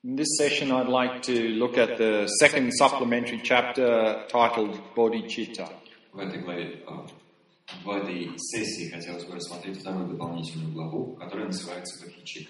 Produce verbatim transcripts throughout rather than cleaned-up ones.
In this session, I'd like to look at the second supplementary chapter titled Bodhicitta. В этой главе, в этой сессии хотелось бы рассмотреть вторую дополнительную главу, которая называется Бодхичитта.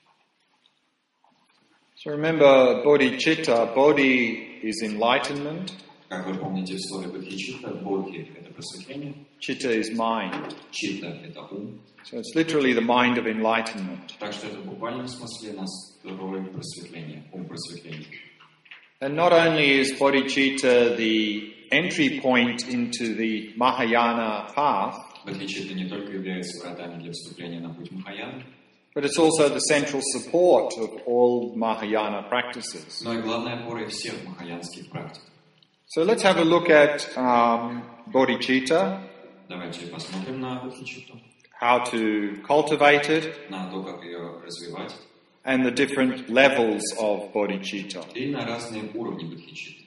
So remember, Bodhicitta, Bodhi is enlightenment. Как вы помните, в слове Бодхичитта, Бодхи — это просветление. Chitta is mind. Читта — это ум. So it's literally the mind of enlightenment. Так что это в буквальном смысле настрой просветления, ум просветления. And not only is Bodhicitta the entry point into the Mahayana path, Бодхичитта не только является вратами для вступления на путь Махаяны, but it's also the central support of all Mahayana practices. но и главной опорой всех махаянских практик. So let's have a look at um, Bodhicitta, Давайте посмотрим на Бодхичитту, how to cultivate it, на то, как ее развивать, and the different levels of Bodhicitta. и на разные уровни Бодхичитты.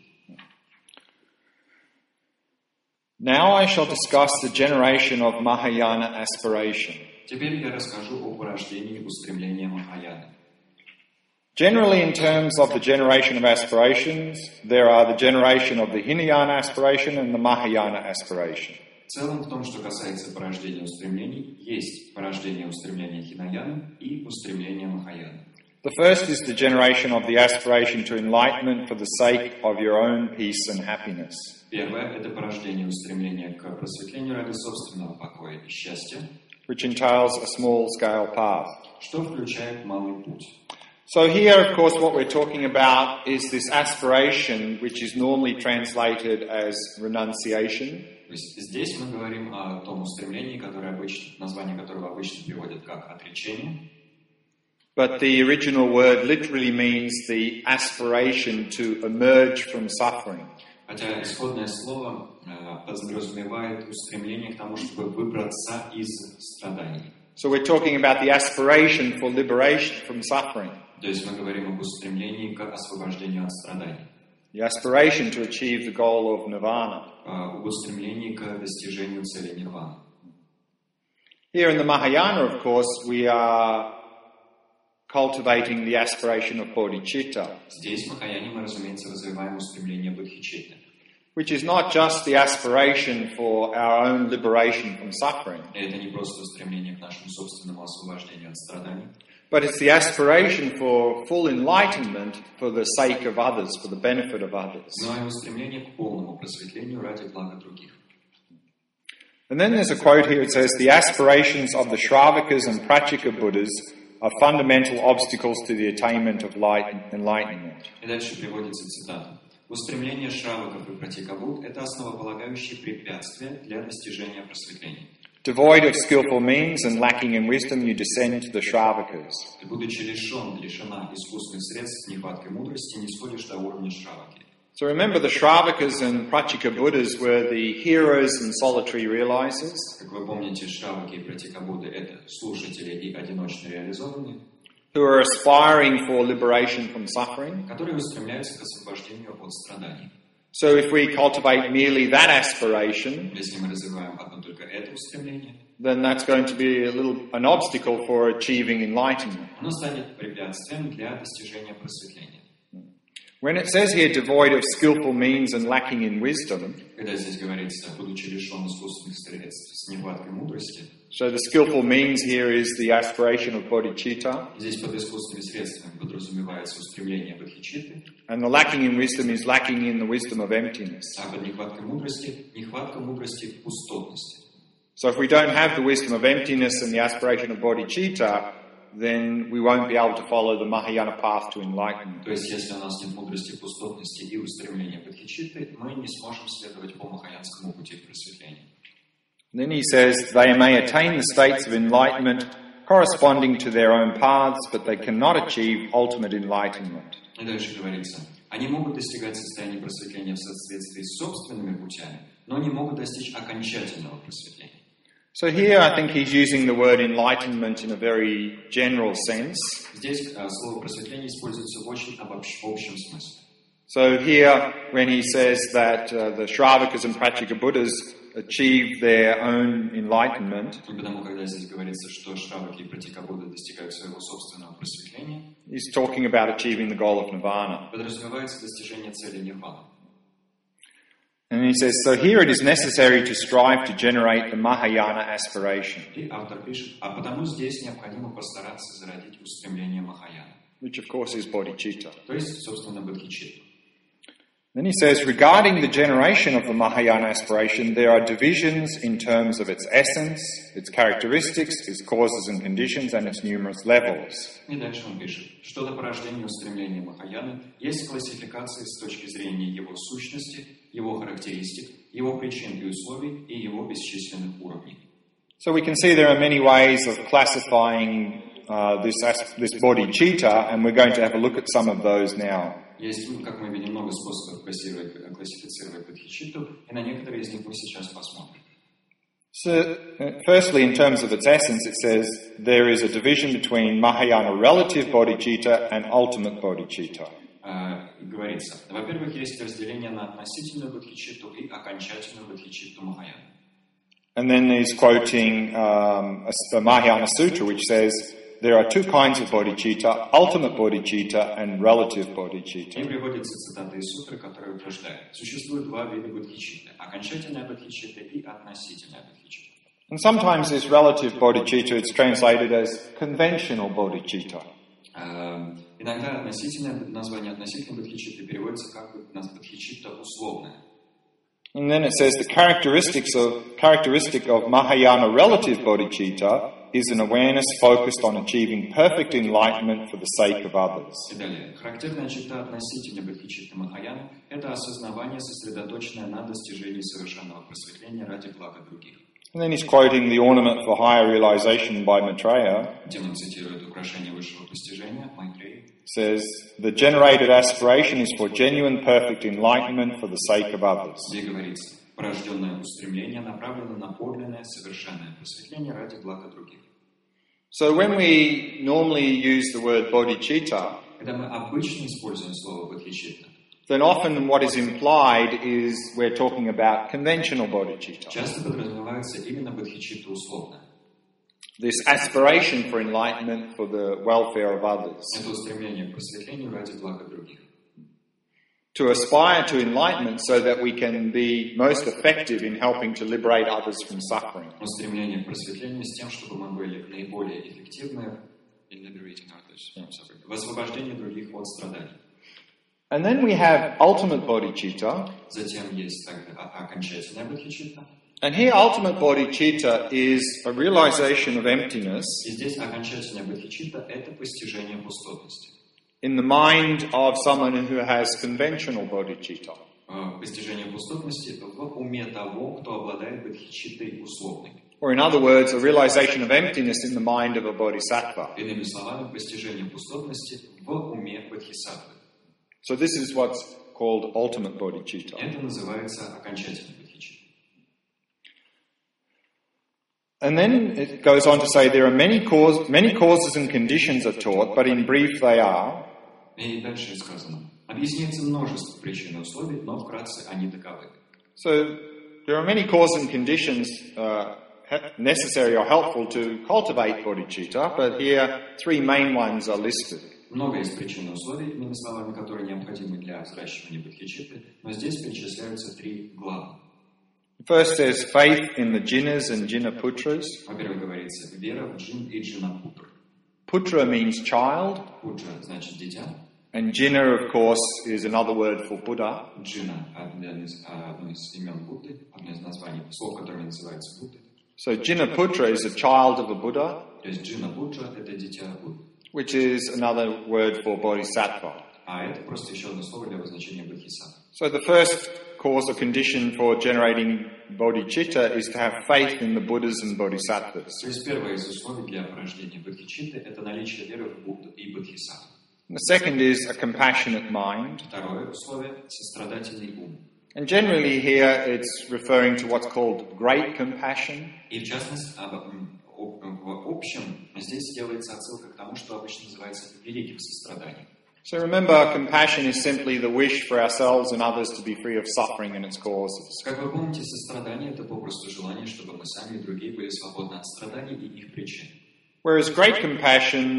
Now I shall discuss the generation of Mahayana aspiration. Теперь я расскажу о порождении устремления Махаяны. Generally, in terms of the generation of aspirations, there are the generation of the Hinayana aspiration and the Mahayana aspiration. В целом, в том, что касается порождения устремлений, есть порождение устремления Хинаяны и устремление Махаяны. The first is the generation of the aspiration to enlightenment for the sake of your own peace and happiness. Первое – это порождение устремления к просветлению ради собственного покоя и счастья, which entails a small-scale path. что включает малый путь. So here, of course, what we're talking about is this aspiration, which is normally translated as renunciation. То есть здесь мы говорим о том устремлении, которое обычно, название которого обычно переводят как «отречение». But the original word literally means the aspiration to emerge from suffering. Хотя исходное слово э, подразумевает устремление к тому, чтобы выбраться из страданий. So we're talking about the aspiration for liberation from suffering. То есть мы говорим об устремлении к освобождению от страданий. The aspiration to achieve the goal of nirvana. Об устремлении к достижению цели нирваны. Here in the Mahayana, of course, we are cultivating the aspiration of bodhicitta, Здесь в Махаяне мы, разумеется, развиваем устремление Бодхичитты, which is not just the aspiration for our own liberation from suffering, и это не просто устремление к нашему собственному освобождению от страданий, but it's the aspiration for full enlightenment for the sake of others, for the benefit of others. но и устремление к полному просветлению ради блага других. And then there's a quote here, it says, the aspirations of the Shravakas and Pratchika Buddhas are fundamental obstacles to the attainment of light enlightenment. И дальше приводится цитата. Устремление шраваков и пратикабуд – это основополагающие препятствия для достижения просветления. Devoid of skillful means and lacking in wisdom, you descend to the Shravakas. Ты, будучи лишен, лишена искусственных средств, нехваткой мудрости, не сходишь до уровня шраваки. So remember, the Shravakas and Pratchika Buddhas were the heroes and solitary realizers. Как вы помните, шраваки и пратикабуды – это слушатели и одиночно реализованные, Who are aspiring for liberation from suffering. которые устремляются к освобождению от страданий. So if we cultivate merely that aspiration, Если мы развиваем одно только это устремление, then that's going to be a little an obstacle for achieving enlightenment. оно станет препятствием для достижения просветления. When it says here devoid of skillful means and lacking in wisdom, Когда здесь говорится, будучи лишен искусственных средств с нехваткой мудрости, so the skillful means here is the aspiration of bodhicitta, здесь под искусственными средствами подразумевается устремление Бодхичитты, and the lacking in wisdom is lacking in the wisdom of emptiness. а под нехваткой мудрости – нехватка мудрости в пустотности. So if we don't have the wisdom of emptiness and the aspiration of bodhicitta, then we won't be able to follow the Mahayana path to enlightenment. То есть, если у нас нет мудрости, пустотности и устремления Бодхичитты, мы не сможем следовать по махаянскому пути к просветлению. Then he says, they may attain the states of enlightenment corresponding to their own paths, but they cannot achieve ultimate enlightenment. И дальше говорится, они могут достигать состояния просветления в соответствии с собственными путями, но не могут достичь окончательного просветления. So here I think he's using the word enlightenment in a very general sense. Здесь uh, слово просветление используется в очень обобщ... в общем смысле. So here, when he says that uh, the Shravakas and Pratchika Buddhas achieve their own enlightenment, И потому, когда здесь говорится, что шраваки и пратикабуды достигают своего собственного просветления, he's talking about achieving the goal of nirvana. подразумевается достижение цели нирваны. And he says, so here it is necessary to strive to generate the Mahayana aspiration. И автор пишет, а потому здесь необходимо постараться зародить устремление Махаяна. Which of course is bodhicitta. То есть, собственно, бодхичитта. Then he says, regarding the generation of the Mahayana aspiration, there are divisions in terms of its essence, its characteristics, its causes and conditions, and its numerous levels. И дальше он пишет, что до порождения устремления Махаяны есть классификации с точки зрения его сущности, его характеристик, его причин и условий и его бесчисленных уровней. So we can see there are many ways of classifying uh, this, this bodhicitta, and we're going to have a look at some of those now. Есть, как мы видим, много способов классифицировать бодхичитту, и на некоторые из них мы сейчас посмотрим. So, firstly, in terms of its essence, it says there is a division between Mahayana relative bodhicitta and ultimate bodhicitta. Uh, говорится, во-первых, есть разделение на относительную бодхичитту и окончательную бодхичитту Махаяны. And then he's quoting um, the Mahayana Sutra, which says there are two kinds of bodhicitta, ultimate bodhicitta and relative bodhicitta. И приводится цитата из сутры, которая утверждает, существует два вида бодхичитты, окончательная бодхичитта и относительная бодхичитта. And sometimes this relative bodhicitta is translated as conventional bodhicitta. Uh, иногда относительное название относительной бодхичитты переводится как бодхичитта условная. And then it says the characteristics of characteristic of Mahayana relative bodhicitta is an awareness focused on achieving perfect enlightenment for the sake of others. И далее. Характерная черта относительной бодхичитты Махаяны – это осознавание, сосредоточенное на достижении совершенного просветления ради блага других. And then he's quoting the ornament for higher realization by Maitreya. Где он цитирует украшение высшего постижения Майтреи. Says the generated aspiration is for genuine perfect enlightenment for the sake of others. Где говорится, порожденное устремление направлено на подлинное совершенное просветление ради блага других. So when we normally use the word bodhicitta, когда мы обычно используем слово бодхичитта, then often what is implied is we're talking about conventional bodhicitta. Часто подразумевается именно бодхичитта условная. This aspiration for enlightenment for the welfare of others. Это устремление к просветлению ради блага других. To aspire to enlightenment so that we can be most effective in helping to liberate others from suffering. Устремление к просветлению с тем, чтобы мы были наиболее эффективны in liberating others. В освобождении других от страданий. And then we have ultimate bodhicitta. Затем есть окончательная бодхичитта. And here ultimate bodhicitta is a realization of emptiness. И здесь окончательная бодхичитта – это постижение пустотности. In the mind of someone who has conventional bodhicitta. Постижение пустотности в уме того, кто обладает бодхичиттой условной. Or in other words, a realization of emptiness in the mind of a bodhisattva. Иными словами, постижение пустотности в уме бодхисаттвы. So this is what's called ultimate bodhicitta. Это называется окончательной бодхичиттой. And then it goes on to say there are many, cause, many causes and conditions are taught, but in brief they are. И дальше сказано. Объясняется множество причин и условий, но вкратце они таковы. So there are many causes and conditions uh, necessary or helpful to cultivate bodhicitta, but here three main ones are listed. Много есть причин и условий, иными словами, которые необходимы для взращивания бодхичитты, но здесь перечисляются три главных. First says faith in the jinnas and jinnaputras. Во-первых, говорится вера в джин и джинапутр. Putra means child. Путра значит дитя. And jinna, of course, is another word for Buddha. Джина одно из, одно из имен Будды, одно из названий, слов, которыми называется Будды. So Jinaputra is a child of a Buddha. То есть джинапутра – это дитя Будды. Which is another word for bodhisattva. А это просто еще одно слово для обозначения бодхисаттвы. So the first cause or condition for generating bodhicitta is to have faith in the Buddhas and bodhisattvas. То есть первое из условий для порождения бодхичитты – это наличие веры в Будду и бодхисаттву. The second is a compassionate mind. Второе условие – сострадательный ум. And generally here it's referring to what's called great compassion. И в частности, в общем, здесь делается отсылка к тому, что обычно называется великим состраданием. So remember, compassion is simply the wish for ourselves and others to be free of suffering and its causes. Как вы помните, сострадание – это попросту желание, чтобы мы сами и другие были свободны от страданий и их причин. Whereas great compassion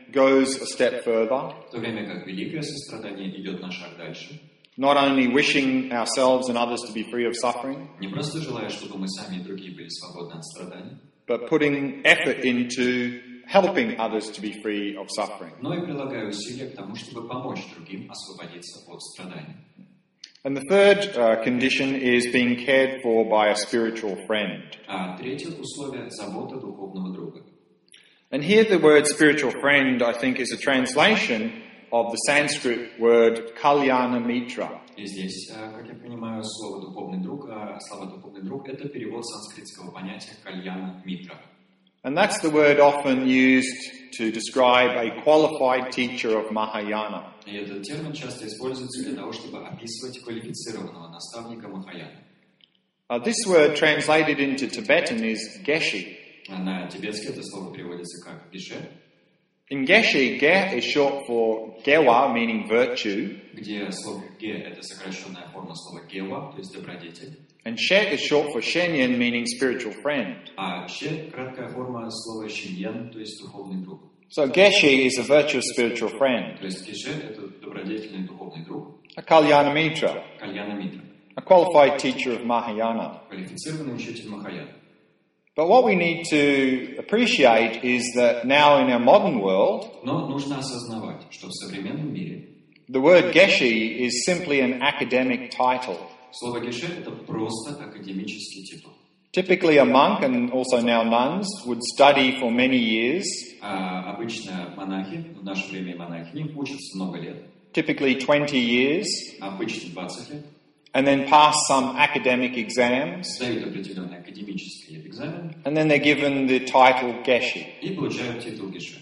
goes a step further, в то время как великое сострадание идет на шаг дальше, not only wishing ourselves and others to be free of suffering, не просто желая, чтобы мы сами и другие были свободны от страданий, but putting effort into helping others to be free of suffering. но и прилагая усилия к тому, чтобы помочь другим освободиться от страданий. And the third uh, condition is being cared for by a spiritual friend. А третье условие – забота духовного друга. And here the word spiritual friend, I think, is a translation of the Sanskrit word kalyana mitra. И здесь, как я понимаю, слово «духовный друг», слово «духовный друг» – это перевод санскритского понятия «кальяна митра». And that's the word often used to describe a qualified teacher of Mahayana. И этот термин часто используется для того, чтобы описывать квалифицированного наставника Махаяны. Uh, this word translated into Tibetan is geshe. На тибетский это слово переводится как «геше», In geshe, ge is short for gewa, meaning virtue, где слово «ге» — это сокращенная форма слова «гева», то есть «добродетель», and shet is short for shenyan, meaning spiritual friend. а «че» — краткая форма слова «шиньян», то есть «духовный друг». So geshe is a virtuous spiritual friend, То есть «геше» — это добродетельный духовный друг, a kalyana mitra, кальяна митра, a qualified teacher of Mahayana. квалифицированный учитель Махаяны. But what we need to appreciate is that now in our modern world, Но нужно осознавать, что в современном мире the word geshe is simply an academic title. слово «геше» — это просто академический титул. Typically a monk, and also now nuns, would study for many years, А обычно монахи, в наше время и монахини, учатся много лет, typically twenty years, обычно двадцать лет, and then pass some academic exams, сдают определенный академический экзамен and then they're given the title geshe. и получают титул геше.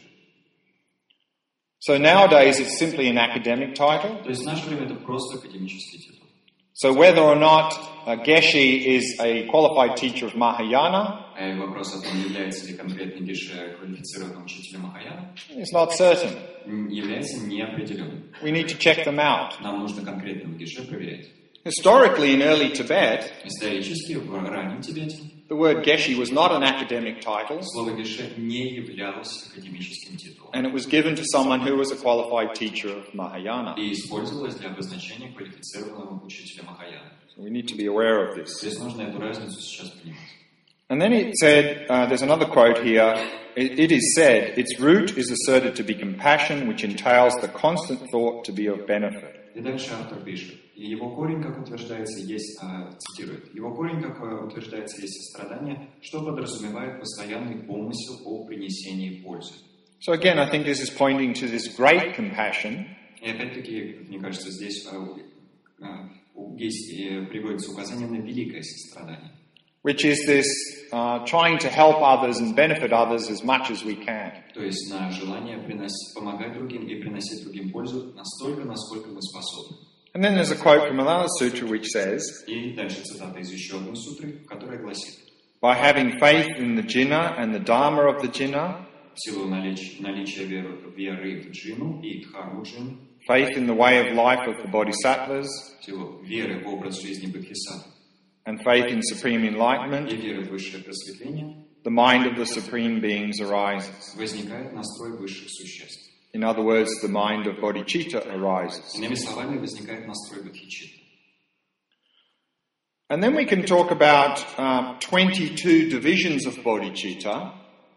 So nowadays it's simply an academic title. То есть в наше время это просто академический титул. So whether or not uh, geshe is a qualified teacher of Mahayana А вопрос о том, является ли конкретный геше квалифицированным учителем Махаяны, is not certain. является неопределенным. We need to check them out. Нам нужно конкретного геше проверять. Historically, in early Tibet, Исторически, в раннем Тибете, the word geshe was not an academic title, слово геше не являлось академическим титулом and it was given to someone who was a qualified teacher of Mahayana. и использовалось для обозначения квалифицированного учителя Махаяны. So we need to be aware of this. То есть нужно эту разницу сейчас понимать. And then it said, uh, there's another quote here, it, it is said, its root is asserted to be compassion, which entails the constant thought to be of benefit. И дальше автор пишет, и его корень, как утверждается, есть, а, цитирует, его корень, как утверждается, есть сострадание, что подразумевает постоянный помысел о принесении пользы. So again, I think this is pointing to this great compassion, И опять-таки, мне кажется, здесь а, а, есть, э, приводится указание на великое сострадание, which is this uh, trying to help others and benefit others as much as we can. то есть на желание приносить, помогать другим и приносить другим пользу настолько, насколько мы способны. And then there's a quote from another sutra which says, И дальше цитата из еще одной сутры, которая гласит: by having faith in the Jina and the Dharma of the Jina, в силу налич, наличия веры, веры в джину и дхарму джину, faith in the way of life of the Bodhisattvas, в силу веры в образ жизни бодхисаттв and faith in supreme и enlightenment, веры в высшее просветление, the mind of the supreme beings arises. возникает настрой высших существ. In other words, the mind of bodhicitta arises. Иными словами, возникает настрой бодхичитты. And then we can talk about uh, twenty-two divisions of bodhicitta.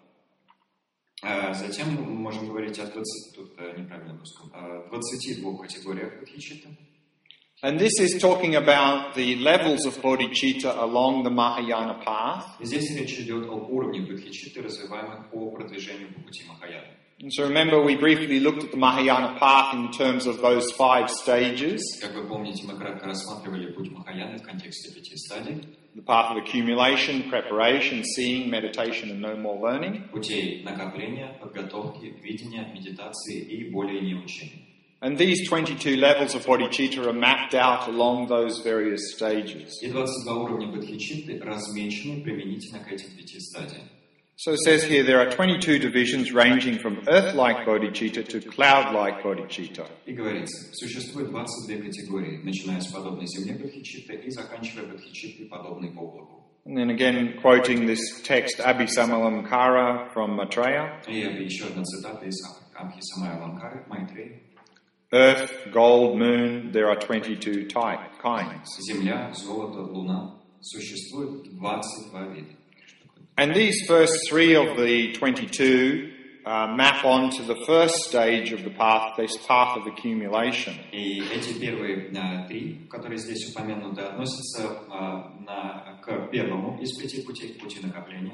А затем мы можем говорить о двадцати, тут неправильно русском, о двадцати двух категориях бодхичитты. And this is talking about the levels of bodhicitta along the Mahayana path. И здесь речь идет о уровне бодхичитты, развиваемых по продвижению по пути Махаяны. And so remember, we briefly looked at the Mahayana path in terms of those five stages. Как вы помните, мы кратко рассматривали путь Махаяны в контексте пяти стадий. The path of accumulation, preparation, seeing, meditation, and no more learning. Путей накопления, подготовки, видения, медитации и более не учения. And these twenty-two levels of bodhicitta are mapped out along those various stages. И двадцать два уровня бодхичитты размечены применительно к этим пяти стадиям. So it says here there are twenty-two divisions ranging from earth-like bodhicitta to cloud-like bodhicitta. И говорится, существует двадцать две категории, начиная с подобной земле бодхичитты и заканчивая бодхичиттой, подобной облаку. And then again, quoting this text, Abhisamalamkara from Maitreya. И еще одна цитата из Абхисамая Ламкары, Майтреи. Earth, gold, moon, there are twenty-two type, kinds. Земля, золото, луна. Существует двадцать два вида. And these first three of the twenty-two uh, map onto the first stage of the path, this path of accumulation. И эти первые а, три, которые здесь упомянуты, относятся а, на, к первому из пяти путей, пути накопления.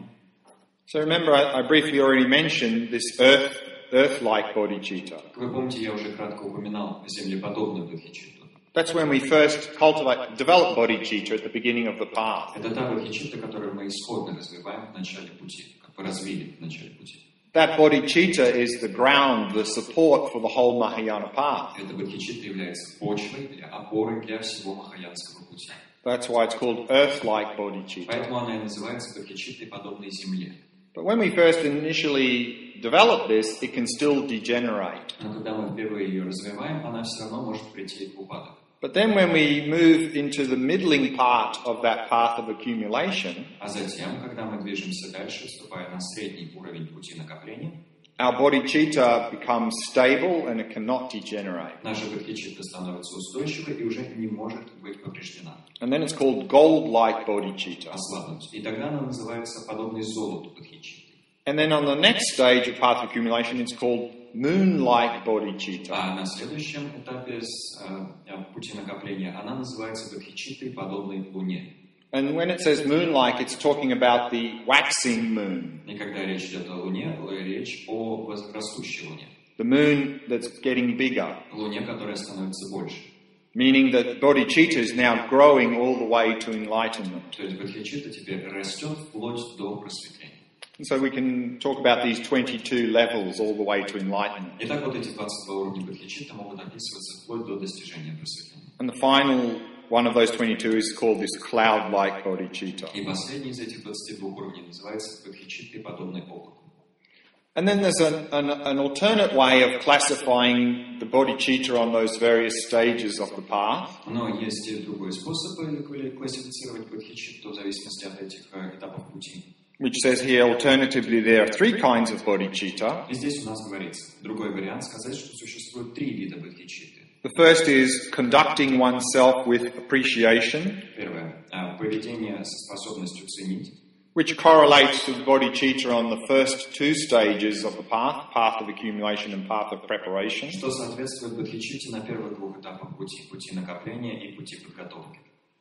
So remember, I, I briefly already mentioned this earth, earth-like bodhicitta. Вы помните, я уже кратко упоминал землеподобную бодхичитту. That's when we first cultivate, develop bodhicitta at the beginning of the path. Это та бодхичитта, которую мы исходно развиваем в начале пути, как бы развили в начале пути. That bodhicitta is the ground, the support for the whole Mahayana path. Эта бодхичитта является почвой или опорой для всего махаянского пути. That's why it's called earth-like bodhicitta. Поэтому она и называется бодхичиттой, подобной земле. But when we first initially develop this, it can still degenerate. Но когда мы впервые ее развиваем, она все равно может прийти в упадок. But then when we move into the middling part of that path of accumulation, А затем, когда мы движемся дальше, вступая на средний уровень пути накопления, our bodhicitta becomes stable and it cannot degenerate. наша бодхичитта становится устойчивой и уже не может быть повреждена. And then it's called gold-like bodhicitta. Ослабнуть. И тогда она называется подобной золоту бодхичиттой. And then on the next stage of path of accumulation, it's called moon-like bodhicitta. А на следующем этапе с, э, пути накопления она называется бодхичиттой, подобной луне. And when it says moon-like, it's talking about the waxing moon. И когда речь идет о луне, речь о растущей луне. The moon that's getting bigger. Луне, которая становится больше. Meaning that bodhicitta is now growing all the way to enlightenment. То есть бодхичитта теперь растет вплоть до просветления. And so we can talk about these twenty-two levels all the way to enlightenment. Итак, вот эти двадцать два уровня бодхичитта могут описываться вплоть до достижения просветления. And the final one of those twenty-two is called this cloud-like bodhicitta. И последний из этих двадцати двух уровней называется бодхичиттой, подобной облаку. And then there's an, an, an alternate way of classifying the bodhicitta on those various stages of the path. Но есть и другой способ классифицировать бодхичитту в зависимости от этих этапов пути. Which says here, alternatively, there are three kinds of bodhicitta. И здесь у нас говорится, другой вариант сказать, что существует три вида бодхичитты. The first is conducting oneself with appreciation, Первое. Поведение со способностью ценить, which correlates to the bodhicitta on the first two stages of the path, path of accumulation and path of preparation. что соответствует бодхичитте на первых двух этапах пути, пути накопления и пути подготовки.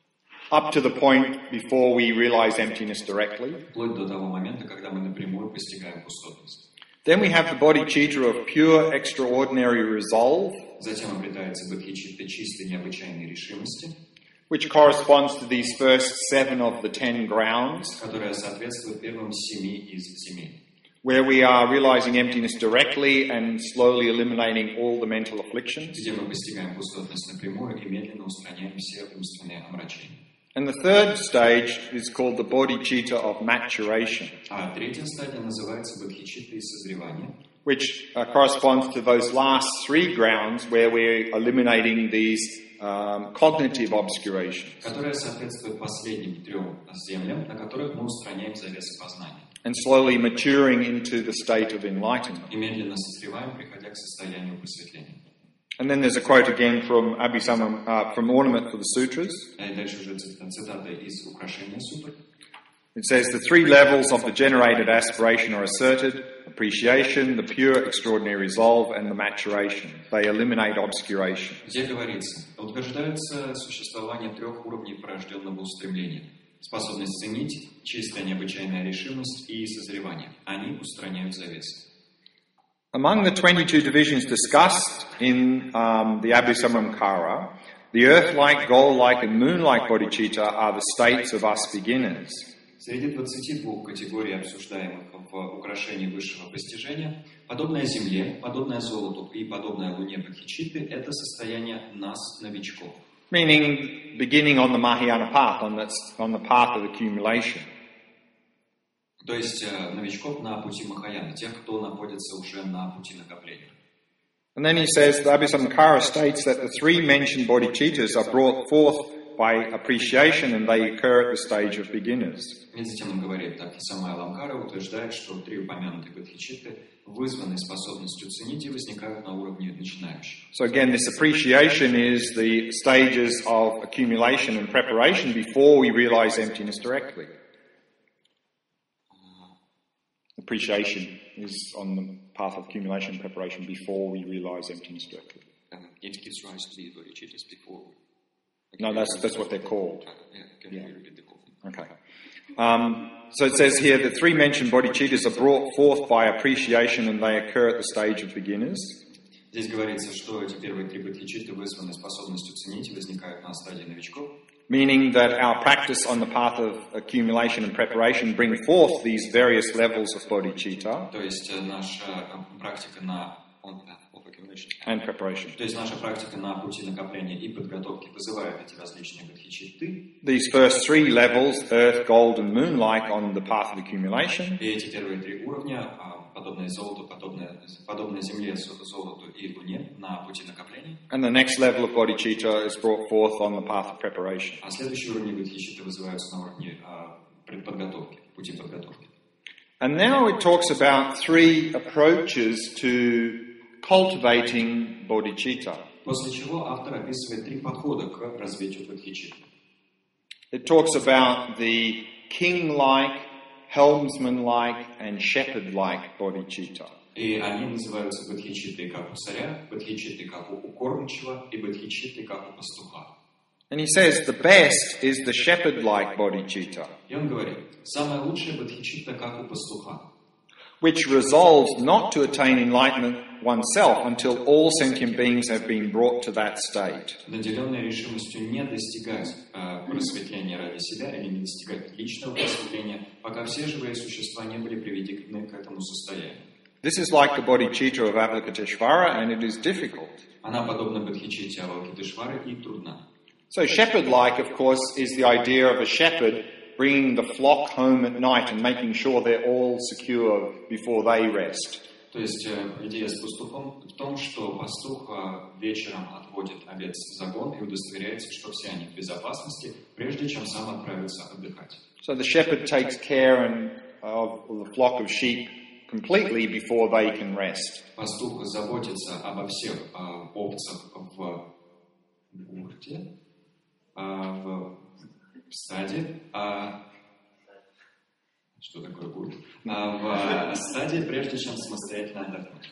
Up to the point before we realize emptiness directly. Вплоть до того момента, когда мы напрямую постигаем пустотность. Then we have the bodhicitta of pure, extraordinary resolve, Затем обретается бодхичитта чистой, необычайной решимости, which corresponds to these first seven of the ten grounds, которая соответствует первым семи из земель, where we are realizing emptiness directly and slowly eliminating all the mental afflictions. где мы постигаем пустотность напрямую и медленно устраняем все умственные омрачения. And the third stage is called the bodhicitta of maturation, А третья стадия называется бодхичиттой созревания, which uh, corresponds to those last three grounds where we're eliminating these um, cognitive obscurations которая соответствует последним трем землям, на которых мы устраняем завесы познания. and slowly maturing into the state of enlightenment. И медленно созреваем, приходя к состоянию просветления. And then there's a quote again from Abhisamam, uh, from Ornament for the Sutras. И дальше уже цитата из украшения сутр. It says, the three levels of the generated aspiration are asserted: appreciation, the pure extraordinary resolve, and the maturation. They eliminate obscuration. Где говорится, утверждается существование трех уровней порожденного устремления. Способность ценить, чистая необычайная решимость и созревание. Они устраняют завесы. Among the twenty-two divisions discussed in um, the Abhisamamkara, the earth-like, gold-like, and moon-like bodhicitta are the states of us beginners. Среди двадцати двух категорий, обсуждаемых в украшении высшего постижения, подобное земле, подобное золоту и подобное луне бодхичитты – это состояние нас, новичков. Meaning, beginning on the Mahayana path, on, that's, on the path of accumulation. То есть новичков на пути Махаяны, тех, кто находится уже на пути накопления. And then he says, the Abhisamkara states that the three mentioned bodhicittas are brought forth by appreciation and they occur at the stage of beginners. И затем он говорит, так и сама Аламкара утверждает, что три упомянутые бодхичитты вызваны способностью ценить и возникают на уровне начинающих. So again, this appreciation is the stages of accumulation and preparation before we realize emptiness directly. Appreciation is on the path of accumulation and preparation before we realize emptiness directly. Um, it gives rise to the bodhicittas before. No, that's that's what they're called. Uh, yeah, can you repeat the call? Okay. Um, so it says here, the three mentioned bodhicittas are brought forth by appreciation and they occur at the stage of beginners. Здесь говорится, что эти первые три бодхичитты вызваны способностью ценить и возникают на стадии новичков. Meaning that our practice on the path of accumulation and preparation bring forth these various levels of bodhicitta. То есть наша практика на on path of accumulation and preparation. То есть наша практика на пути накопления и подготовки вызывает эти различные бодхичитты. These first three levels, earth, gold, and moon, like on the path of accumulation. И эти первые три уровня, подобные золоту, подобные, подобные земле, золоту и луне на пути накопления. And the next level of bodhicitta is brought forth on the path of preparation. А следующие уровни бодхичитты вызываются на уровне предподготовки, пути подготовки. And now it talks about three approaches to cultivating bodhicitta. После чего автор описывает три подхода к развитию бодхичитты. It talks about the king-like, helmsman-like, and shepherd-like bodhicitta. И они называются бодхичитты как у царя, бодхичитты как у кормчего и бодхичитты как у пастуха. And he says the best is the shepherd-like bodhicitta, И он говорит, самое лучшее бодхичитта как у пастуха, which resolves not to attain enlightenment oneself until all sentient beings have been brought to that state. наделенная решимостью не достигать э, просветления ради себя или не достигать личного просветления, пока все живые существа не были приведены к этому состоянию. This is like the bodhicitta of Avalokiteshvara, and it is difficult. Она подобна бодхичитте Авалокитешвары и трудна. So shepherd-like, of course, is the idea of a shepherd bringing the flock home at night and making sure they're all secure before they rest. То есть идея с пастухом в том, что пастух вечером отводит овец в загон и удостоверяется, что все они в безопасности, прежде чем сам отправится отдыхать. So the shepherd takes care and, of the flock of sheep completely before they can rest. Пастух заботится обо всех э, овцах в гурте, э, в стаде, а что такое гурт? А в стадии, прежде чем самостоятельно отдохнуть.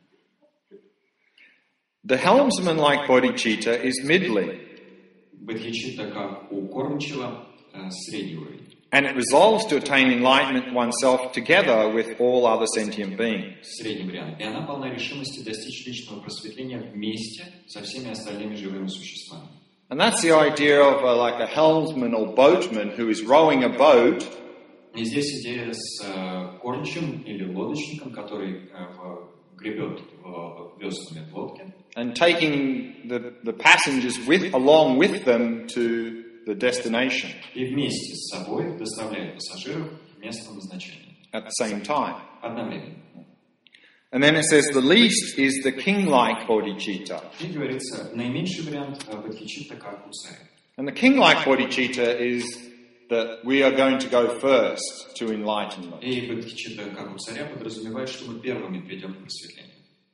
The helmsman-like bodhicitta is middling. Бодхичитта, как у кормчего, средний уровень. And it resolves to attain enlightenment oneself together with all other sentient beings. Средний вариант. И она полна решимости достичь личного просветления вместе со всеми остальными живыми существами. And that's the idea of a, like a helmsman or boatman who is rowing a boat. И здесь идея с э, кормчим или лодочником, который э, в, гребет в веслами в лодке. And taking the, the passengers with, along with them to the destination. И вместе с собой доставляет пассажиров к месту назначения. At the same time. Одновременно. And then it says the least is the king-like bodhicitta. И говорится, наименьший вариант бодхичитта как у царя. And the king-like bodhicitta is that we are going to go first to enlightenment. И бодхичитта как у царя подразумевает, что мы первыми придем к просветлению.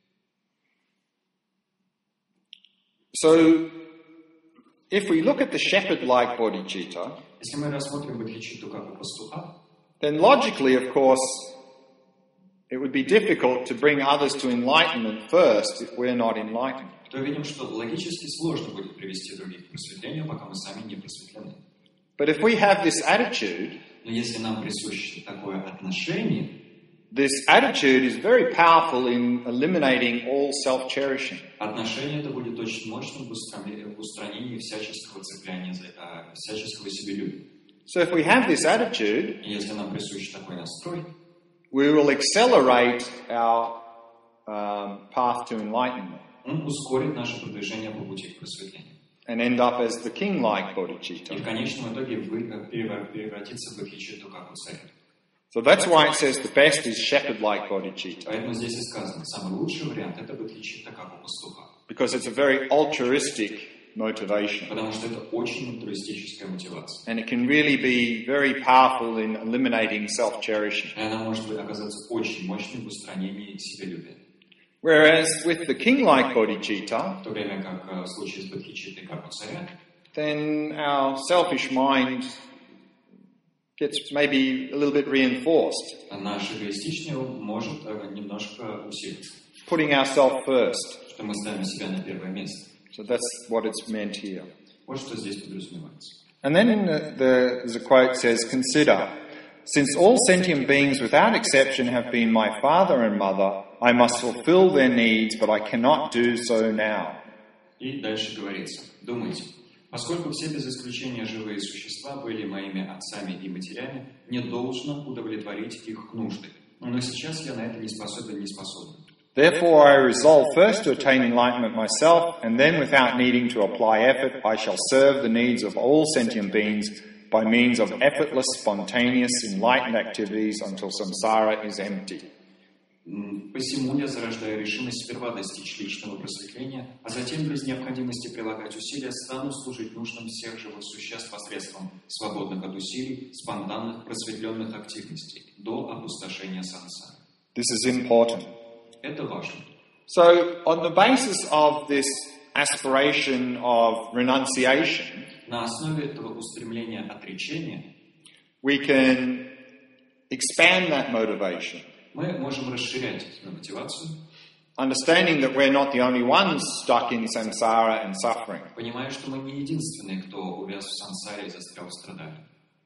So, if we look at the shepherd-like bodhicitta, если мы рассмотрим бодхичитту как у пастуха, then logically, of course, it would be difficult to bring others to enlightenment first if we're not enlightened. то видим, что логически сложно будет привести других к просветлению, пока мы сами не просветлены. But if we have this attitude, Но если нам присуще такое отношение, this attitude is very powerful in eliminating all self-cherishing. отношение это будет очень мощным в устранении, в устранении всяческого цепляния, всяческого себелюбия. So if we have this attitude, И если нам присущ такой настрой, we will accelerate our um, path to enlightenment он ускорит наше продвижение по пути к просветлению. and end up as the king-like И bodhicitta. в конечном итоге превратится в бодхичитту как у царя. So that's why it says the best is shepherd-like bodhicitta, Поэтому здесь и сказано, самый лучший вариант это бодхичитта как у пастуха. because it's a very altruistic motivation. Потому что это очень альтруистическая мотивация. And it can really be very powerful in eliminating self-cherishing. И она может оказаться очень мощной в устранении себялюбия. Whereas with the king-like bodhicitta, В то время как в случае с бодхичиттой, как у царя, then our selfish mind gets maybe a little bit reinforced, наш эгоистичный ум может немножко усилиться. putting ourselves first. Что мы ставим себя на первое место. So that's what it's meant here. Вот что здесь подразумевается. And then in the, the, the quote says, consider, since all sentient beings without exception have been my father and mother, I must fulfill their needs, but I cannot do so now. И дальше говорится, думайте, поскольку все без исключения живые существа были моими отцами и матерями, мне должно удовлетворить их нужды. Но сейчас я на это не способен, не способен. Therefore I resolve first to attain enlightenment myself, and then without needing to apply effort, I shall serve the needs of all sentient beings by means of effortless, spontaneous, enlightened activities until samsara is empty. Посему я зарождаю решимость сперва достичь личного просветления, а затем без необходимости прилагать усилия стану служить нужным всех живых существ посредством свободных от усилий, спонтанных, просветленных активностей до опустошения сансары. This is important. Это важно. So, on the basis of this aspiration of renunciation, На основе этого устремления отречения we can expand that motivation, мы можем расширять эту мотивацию, understanding that we're not the only ones stuck in samsara and suffering, понимая, что мы не единственные, кто увяз в сансаре и застрял в страдании,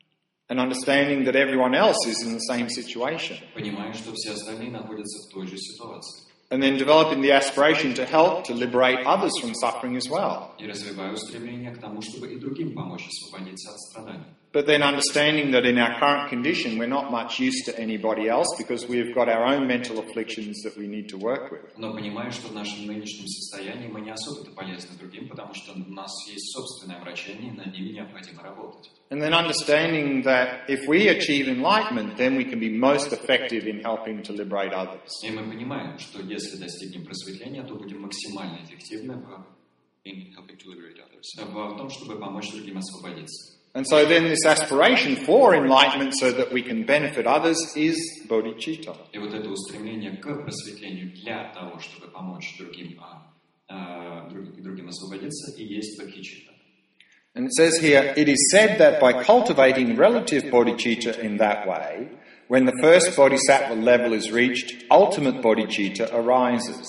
and understanding that everyone else is in the same situation, понимая, что все остальные находятся в той же ситуации, and then developing the aspiration to help to liberate others from suffering as well. и развивая устремление к тому, чтобы и другим помочь освободиться от страданий. But then understanding that in our current condition we're not much use to anybody else because we've got our own mental afflictions that we need to work with. Но понимая, что в нашем нынешнем состоянии мы не особо-то полезны другим, потому что у нас есть собственное омрачение, и над ним необходимо работать. And then understanding that if we achieve enlightenment, then we can be most effective in helping to liberate others. И мы понимаем, что если достигнем просветления, то будем максимально эффективны в, in helping to liberate others, в том, чтобы помочь другим освободиться. And so then this aspiration for enlightenment so that we can benefit others is bodhicitta. И вот это устремление к просветлению для того, чтобы помочь другим, а, а, друг, другим освободиться, и есть бодхичитта. And it says here, it is said that by cultivating relative bodhicitta in that way, when the first bodhisattva level is reached, ultimate bodhicitta arises.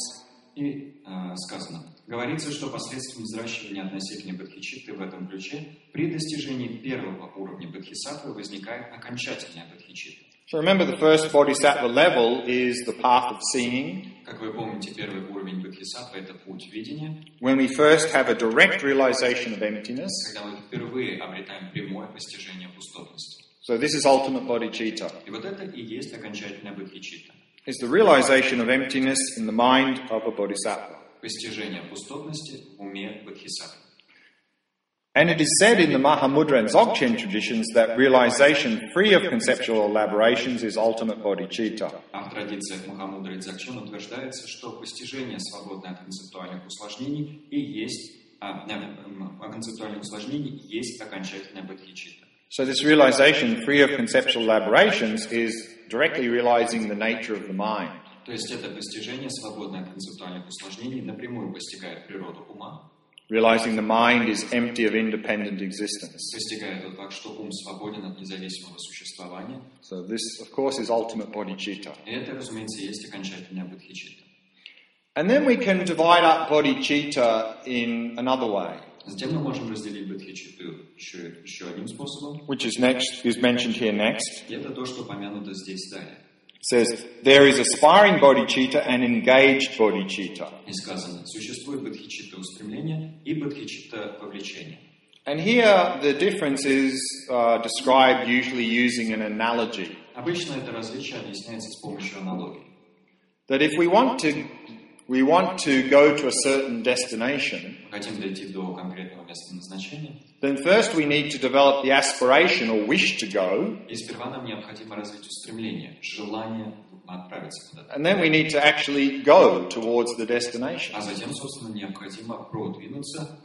И а, сказано, говорится, что посредством взращивания относительной бодхичитты в этом ключе, при достижении первого уровня бодхисаттвы возникает окончательная бодхичитта. So remember, the first bodhisattva level is the path of seeing. Как вы помните, первый уровень бодхисаттвы – это путь видения. When we first have a direct realization of emptiness. Когда мы впервые обретаем прямое постижение пустотности. So this is ultimate bodhicitta. И вот это и есть окончательная бодхичитта. It's the realization of emptiness in the mind of a bodhisattva. Постижение пустотности в уме бодхисаттвы. And it is said in the Mahamudra and Dzogchen traditions that realization free of conceptual elaborations is ultimate bodhicitta. А в традициях Махамудры и Дзогчен утверждается, что постижение, свободное от концептуальных усложнений, и есть, а, а концептуальных усложнений есть окончательная бодхичитта. So this realization free of conceptual elaborations is directly realizing the nature of the mind. То есть это постижение, свободное от концептуальных усложнений, напрямую постигает природу ума. Realizing the mind is empty of independent existence. Постигает тот факт, что ум свободен от независимого существования. So this, of course, is ultimate bodhicitta. И это, разумеется, есть окончательная бодхичитта. And then we can divide up bodhicitta in another way. Затем мы можем разделить бодхичитту еще, еще одним способом. Which is next, is mentioned here next. И это то, что упомянуто здесь далее. It says, there is aspiring bodhicitta and engaged bodhicitta. И сказано, существует бодхичитта устремления и бодхичитта вовлечения. And here the difference is uh, described usually using an analogy. Обычно это различие объясняется с помощью аналогии. That if we want to, we want to go to a certain destination, Хотим дойти до конкретного места назначения, then first we need to develop the aspiration or wish to go. и сперва нам необходимо развить устремление, желание отправиться куда-то. And then we need to actually go towards the destination. А затем, собственно, необходимо продвинуться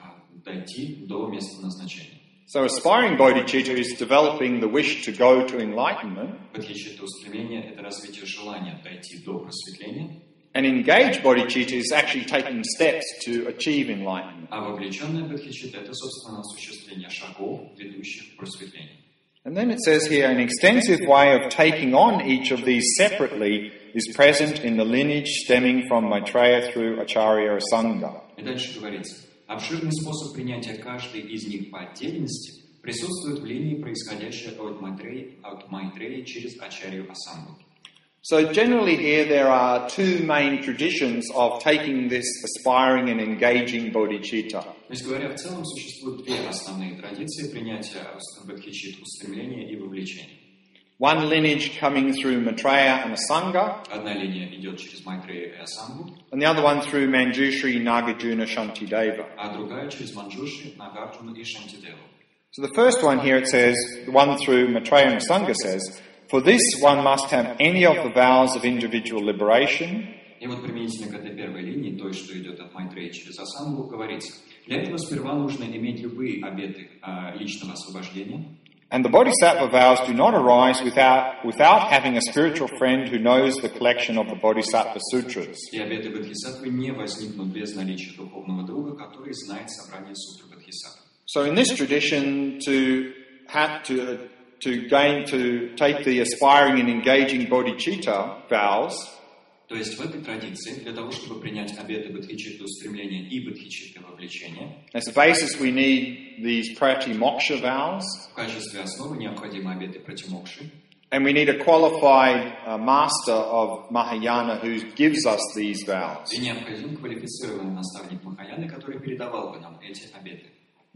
дойти до места назначения. So aspiring bodhicitta is developing the wish to go to enlightenment. Бодхичитта устремление – это развитие желания дойти до просветления. And engaged bodhicitta is actually taking steps to achieve enlightenment. А вовлеченная бодхичитта – это, собственно, осуществление шагов, ведущих к просветлению. And then it says here, an extensive way of taking on each of these separately is present in the lineage stemming from Maitreya through Acharya Sangha. И дальше говорится, обширный способ принятия каждой из них по отдельности присутствует в линии, происходящей от Майтреи, от Майтреи через Ачарью Асангу. So generally here there are two main traditions of taking this aspiring and engaging bodhicitta. То есть, говоря в целом, существуют две основные традиции принятия бодхичитты, устремления и вовлечения. One lineage coming through Maitreya and Asanga, Одна линия идет через Майтрею и Асангу, and the other one through Manjushri, Nagarjuna, Shantideva. а другая через Манджушри, Нагарджуну и Шантидеву. So the first one here it says, the one through Maitreya and Asanga says, for this one must have any of the vows of individual liberation. И вот применительно к этой первой линии, той, что идет от Майтреи через Асангу, говорится, для этого сперва нужно иметь любые обеты а, личного освобождения. And the bodhisattva vows do not arise without, without having a spiritual friend who knows the collection of the Bodhisattva Sutras. И обеты бодхисаттвы не возникнут без наличия духовного друга, который знает собрание сутры бодхисаттвы. So in this tradition, to have to to gain to take the aspiring and engaging bodhicitta vows, то есть в этой традиции, для того, чтобы принять обеты бодхичитты устремления и бодхичитты вовлечения, as a basis we need these pratimoksha vows, в качестве основы необходимы обеты пратимокши, and we need a qualified uh, master of Mahayana who gives us these vows. И необходим квалифицированный наставник Махаяны, который передавал бы нам эти обеты.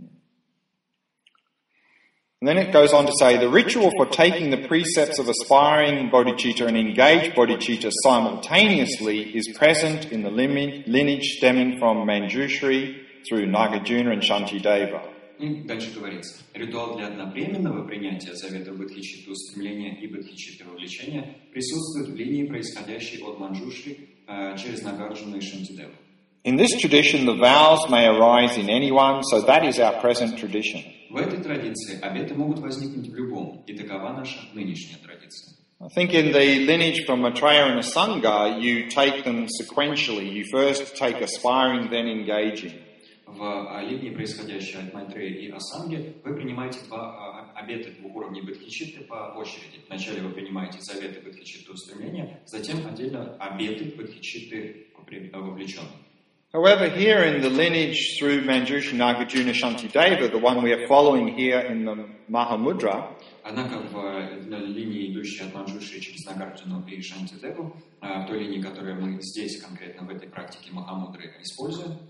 And then it goes on to say, the ritual for taking the precepts of aspiring bodhicitta and engaged bodhicitta simultaneously is present in the lineage stemming from Manjushri through Nagarjuna and Shantideva. И дальше говорится, ритуал для одновременного принятия завета бодхичитты устремления и бодхичитты вовлечения присутствует в линии, происходящей от Манджушри э, через Нагарджуну и Шантидеву. In this tradition, the vows may arise in anyone, so that is our present tradition. В этой традиции обеты могут возникнуть в любом, и такова наша нынешняя традиция. I think in the lineage from Maitreya and Asanga, you take them sequentially. You first take aspiring, then engaging. В линии, происходящей от Майтреи и Асанги, вы принимаете два обеты двух уровней бодхичитты по очереди. Вначале вы принимаете заветы бодхичитты устремления, затем отдельно обеты бодхичитты вовлеченных. However, here in the lineage through Manjushri, Nagarjuna, Shantideva, the one we are following here in the Mahamudra, однако в линии, идущей от Манджушри через Нагарджуну и Шантидеву, в той линии, которую мы здесь конкретно в этой практике Махамудры используем,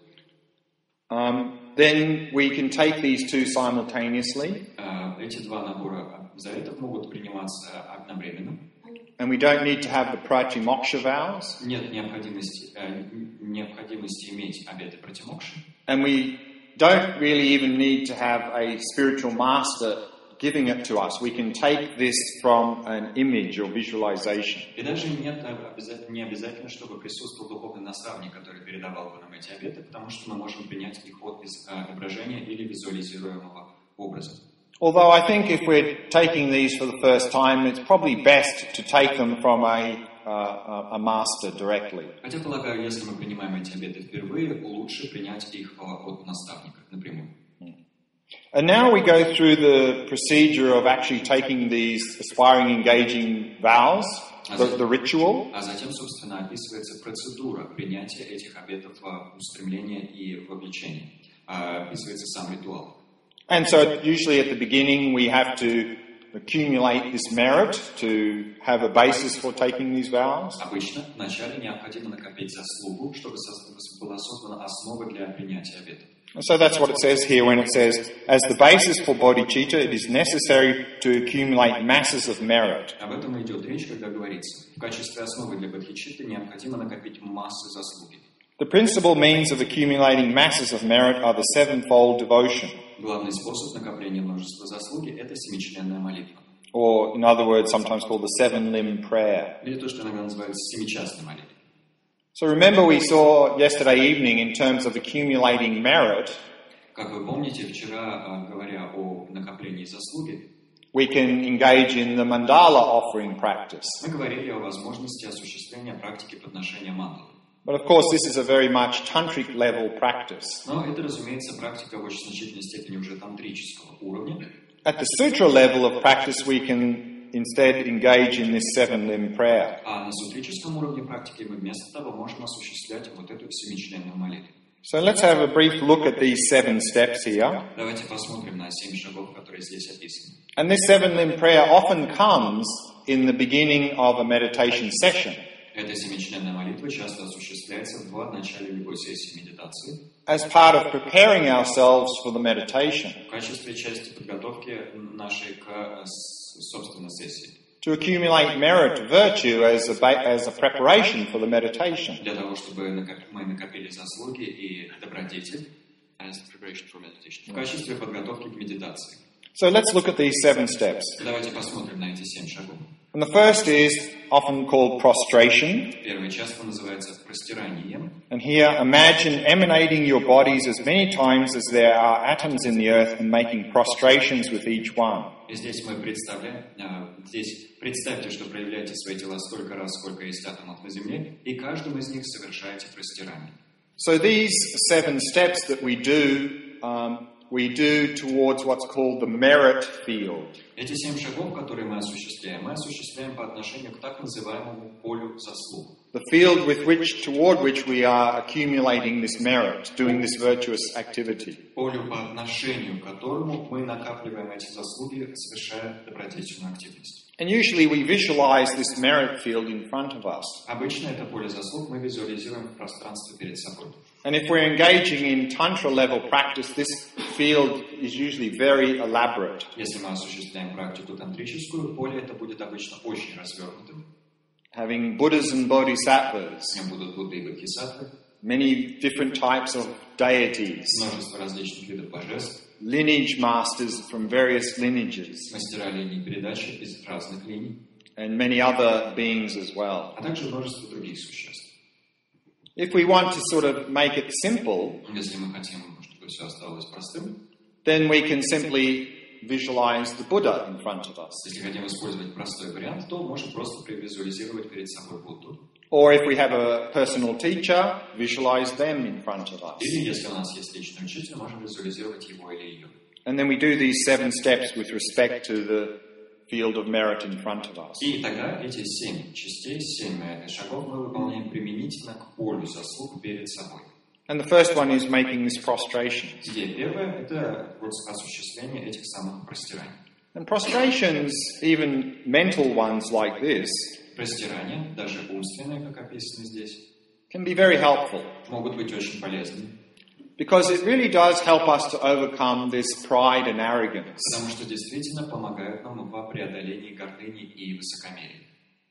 um, then we can take these two simultaneously. Эти два набора заветов могут приниматься одновременно. And we don't need to have the pratimoksha vows. Нет необходимости, необходимости иметь обеты пратимокши. And we don't really even need to have a spiritual master giving it to us. We can take this from an image or visualization. И даже нет, не обязательно, чтобы присутствовал духовный наставник, который передавал бы нам эти обеты, потому что мы можем принять их от изображения или визуализируемого образа. Although I think if we're taking these for the first time, it's probably best to take them from a, uh, a master directly. Хотя, полагаю, если мы принимаем эти обеты впервые, лучше принять их от наставника напрямую. And now we go through the procedure of actually taking these aspiring, engaging vows, the, the ritual. А затем, собственно, описывается процедура принятия этих обетов устремления и вовлечения. Описывается сам ритуал. And so usually at the beginning we have to accumulate this merit to have a basis for taking these vows. Обычно вначале необходимо накопить заслугу, чтобы была создана основа для принятия обета. So that's what it says here when it says, as the basis for bodhicitta, it is necessary to accumulate masses of merit. Об этом идет речь, когда говорится, в качестве основы для бодхичитты необходимо накопить массы заслуги. The principal means of accumulating masses of merit are the sevenfold devotion. Главный способ накопления множества заслуги – это семичленная молитва. Or, in other words, sometimes called the seven-limb prayer. Или то, что иногда называется семичастной молитвой. So remember we saw yesterday evening in terms of accumulating merit, Как вы помните, вчера, говоря о накоплении заслуги, we can engage in the mandala offering practice. мы говорили о возможности осуществления практики подношения мандалы. But of course, this is a very much tantric level practice. Но это, разумеется, практика в очень значительной степени уже тантрического уровня. At the sutra level of practice, we can instead engage in this seven-limb prayer. А на сутрическом уровне практики мы вместо того можем осуществлять вот эту семичленную молитву. So let's have a brief look at these seven steps here. Давайте посмотрим на семь шагов, которые здесь описаны. And this seven-limb prayer often comes in the beginning of a meditation session. Эта семичленная молитва часто осуществляется в начале любой сессии медитации. As part of preparing ourselves for the meditation. В качестве части подготовки нашей к собственной сессии. To accumulate merit, virtue as a, as a preparation for the meditation. Для того, чтобы мы накопили заслуги и добродетель as preparation for meditation. В качестве подготовки к медитации. So let's look at these seven steps. Давайте посмотрим на эти семь шагов. And the first is often called prostration. Первый часто называется простиранием. And here, imagine emanating your bodies as many times as there are atoms in the earth and making prostrations with each one. И здесь мы представляем, здесь представьте, что проявляете свои тела столько раз, сколько есть атомов на Земле, и каждым из них совершаете простирание. So these seven steps that we do, um, we do towards what's called the merit field. Эти семь шагов, которые мы осуществляем, мы осуществляем по отношению к так называемому полю заслуг. The field with which, toward which we are accumulating this merit, doing this virtuous activity. Полю по отношению к которому мы накапливаем эти заслуги, совершая добродетельную активность. And usually we visualize this merit field in front of us. Обычно это поле заслуг мы визуализируем в пространстве перед собой. And if we're engaging in tantra level practice, this field is usually very elaborate. Если мы осуществляем практику тантрическую, поле это будет обычно очень развернутым. Having Buddhas and Bodhisattvas, В нем будут Будды и Бодхисаттвы, many different types of deities, множество различных видов божеств, lineage masters from various lineages, мастера линий передачи из разных линий, and many other beings as well. а также множество других существ. If we want to sort of make it simple, Если мы хотим, чтобы все осталось простым, then we can simply visualize the Buddha in front of us. если хотим использовать простой вариант, то можем просто привизуализировать перед собой Будду. Or if we have a personal teacher, visualize them in front of us. Или если у нас есть личный учитель, можем визуализировать его или ее. And then we do these seven steps with respect to the field of merit in front of us. И тогда эти семь частей, семь шагов мы выполняем применительно к полю заслуг перед собой. And the first one is making this prostration. Где первое – это вот осуществление этих самых простираний. And prostrations, even mental ones like this, Простирания, даже умственные, как описано здесь, can be very helpful. могут быть очень полезными. Because it really does help us to overcome this pride and arrogance. Потому что действительно помогают нам во преодолении гордыни и высокомерия.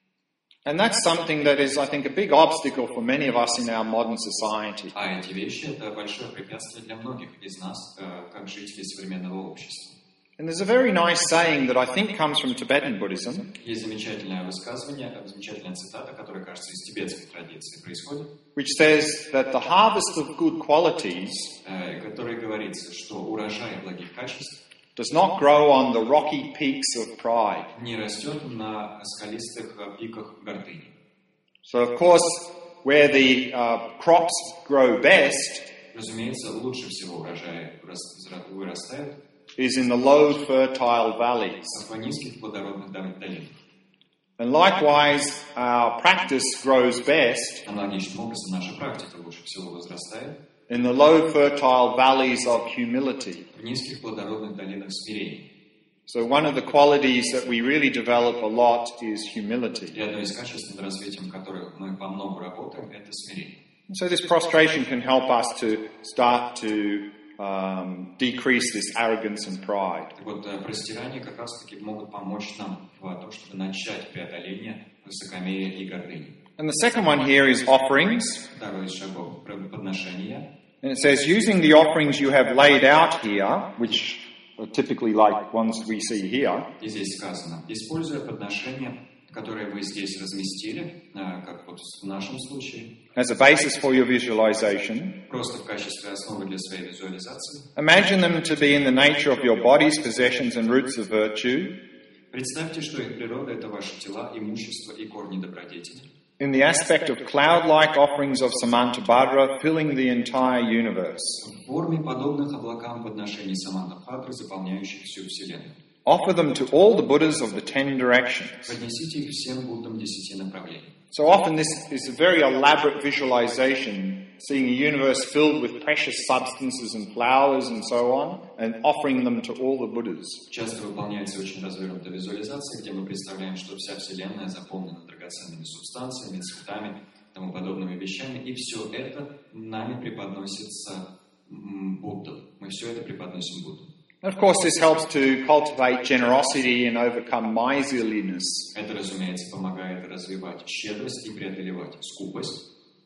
And that's something that is, I think, a big obstacle for many of us in our modern society. А эти вещи – это большое препятствие для многих из нас, как жителей современного общества. And there's a very nice saying that I think comes from Tibetan Buddhism, Есть замечательное высказывание, замечательная цитата, которая, кажется, из тибетской традиции происходит, which says that the harvest of good qualities в которой говорится, что урожай благих качеств does not grow on the rocky peaks of pride. не растет на скалистых пиках гордыни. So, of course, where the uh, crops grow best Разумеется, лучше всего урожай вырастает is in the low fertile valleys. в низких плодородных долинах. And likewise, our practice grows best Аналогичным образом наша практика лучше всего возрастает in the low fertile valleys of humility. в низких плодородных долинах смирения. So one of the qualities that we really develop a lot is humility. И одно из качеств, над развитием которых мы по многу работаем, это смирение. So this prostration can help us to start to um, decrease this arrogance and pride. Так вот, простирания как раз-таки могут помочь нам в том, чтобы начать преодоление высокомерия и гордыни. And the second one here is offerings. Второй из шагов – подношения. And it says, using the offerings you have laid out here, which are typically like ones we see here, И здесь сказано, используя подношения, которые вы здесь разместили, как вот в нашем случае, as a basis for your visualization, просто в качестве основы для своей визуализации. Imagine them to be in the nature of your bodies, possessions and roots of virtue, Представьте, что их природа — это ваши тела, имущество и корни добродетели. in the aspect of cloud-like offerings of Samantabhadra filling the entire universe. В форме подобных облакам в отношении Самантабхадры, заполняющих всю Вселенную. Offer them to all the Buddhas of the ten directions. Поднесите их всем Буддам десяти направлений. So often this is a very elaborate visualization, seeing a universe filled with precious substances and flowers and so on, and offering them to all the Buddhas. Часто выполняется очень развернутая визуализация, где мы представляем, что вся Вселенная заполнена драгоценными субстанциями, цветами, тому подобными вещами, и все это нами преподносится Буддам. Мы все это преподносим Буддам. And of course, this helps to cultivate generosity and overcome miserliness. Это, разумеется, помогает развивать щедрость и преодолевать скупость.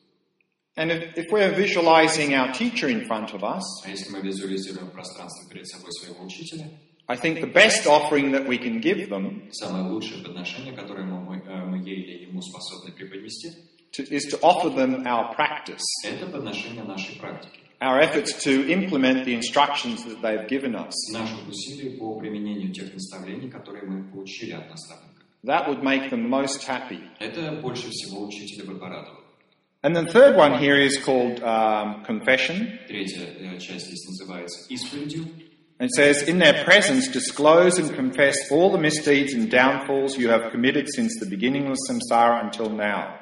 And if, if we're visualizing our teacher in front of us, А если мы визуализируем пространство перед собой своего учителя, I think the best offering that we can give them самое лучшее подношение, которое мы, мы ей или ему способны преподнести, to, is to offer them our practice, это подношение нашей практики. our efforts to implement the instructions that they've given us. Наших усилий по применению тех наставлений, которые мы получили от наставника. That would make them most happy. Это больше всего учителя бы порадовало. And the third one here is called um, confession. Третья э, часть здесь называется исповедью. And it says, in their presence, disclose and confess all the misdeeds and downfalls you have committed since the beginning of samsara until now.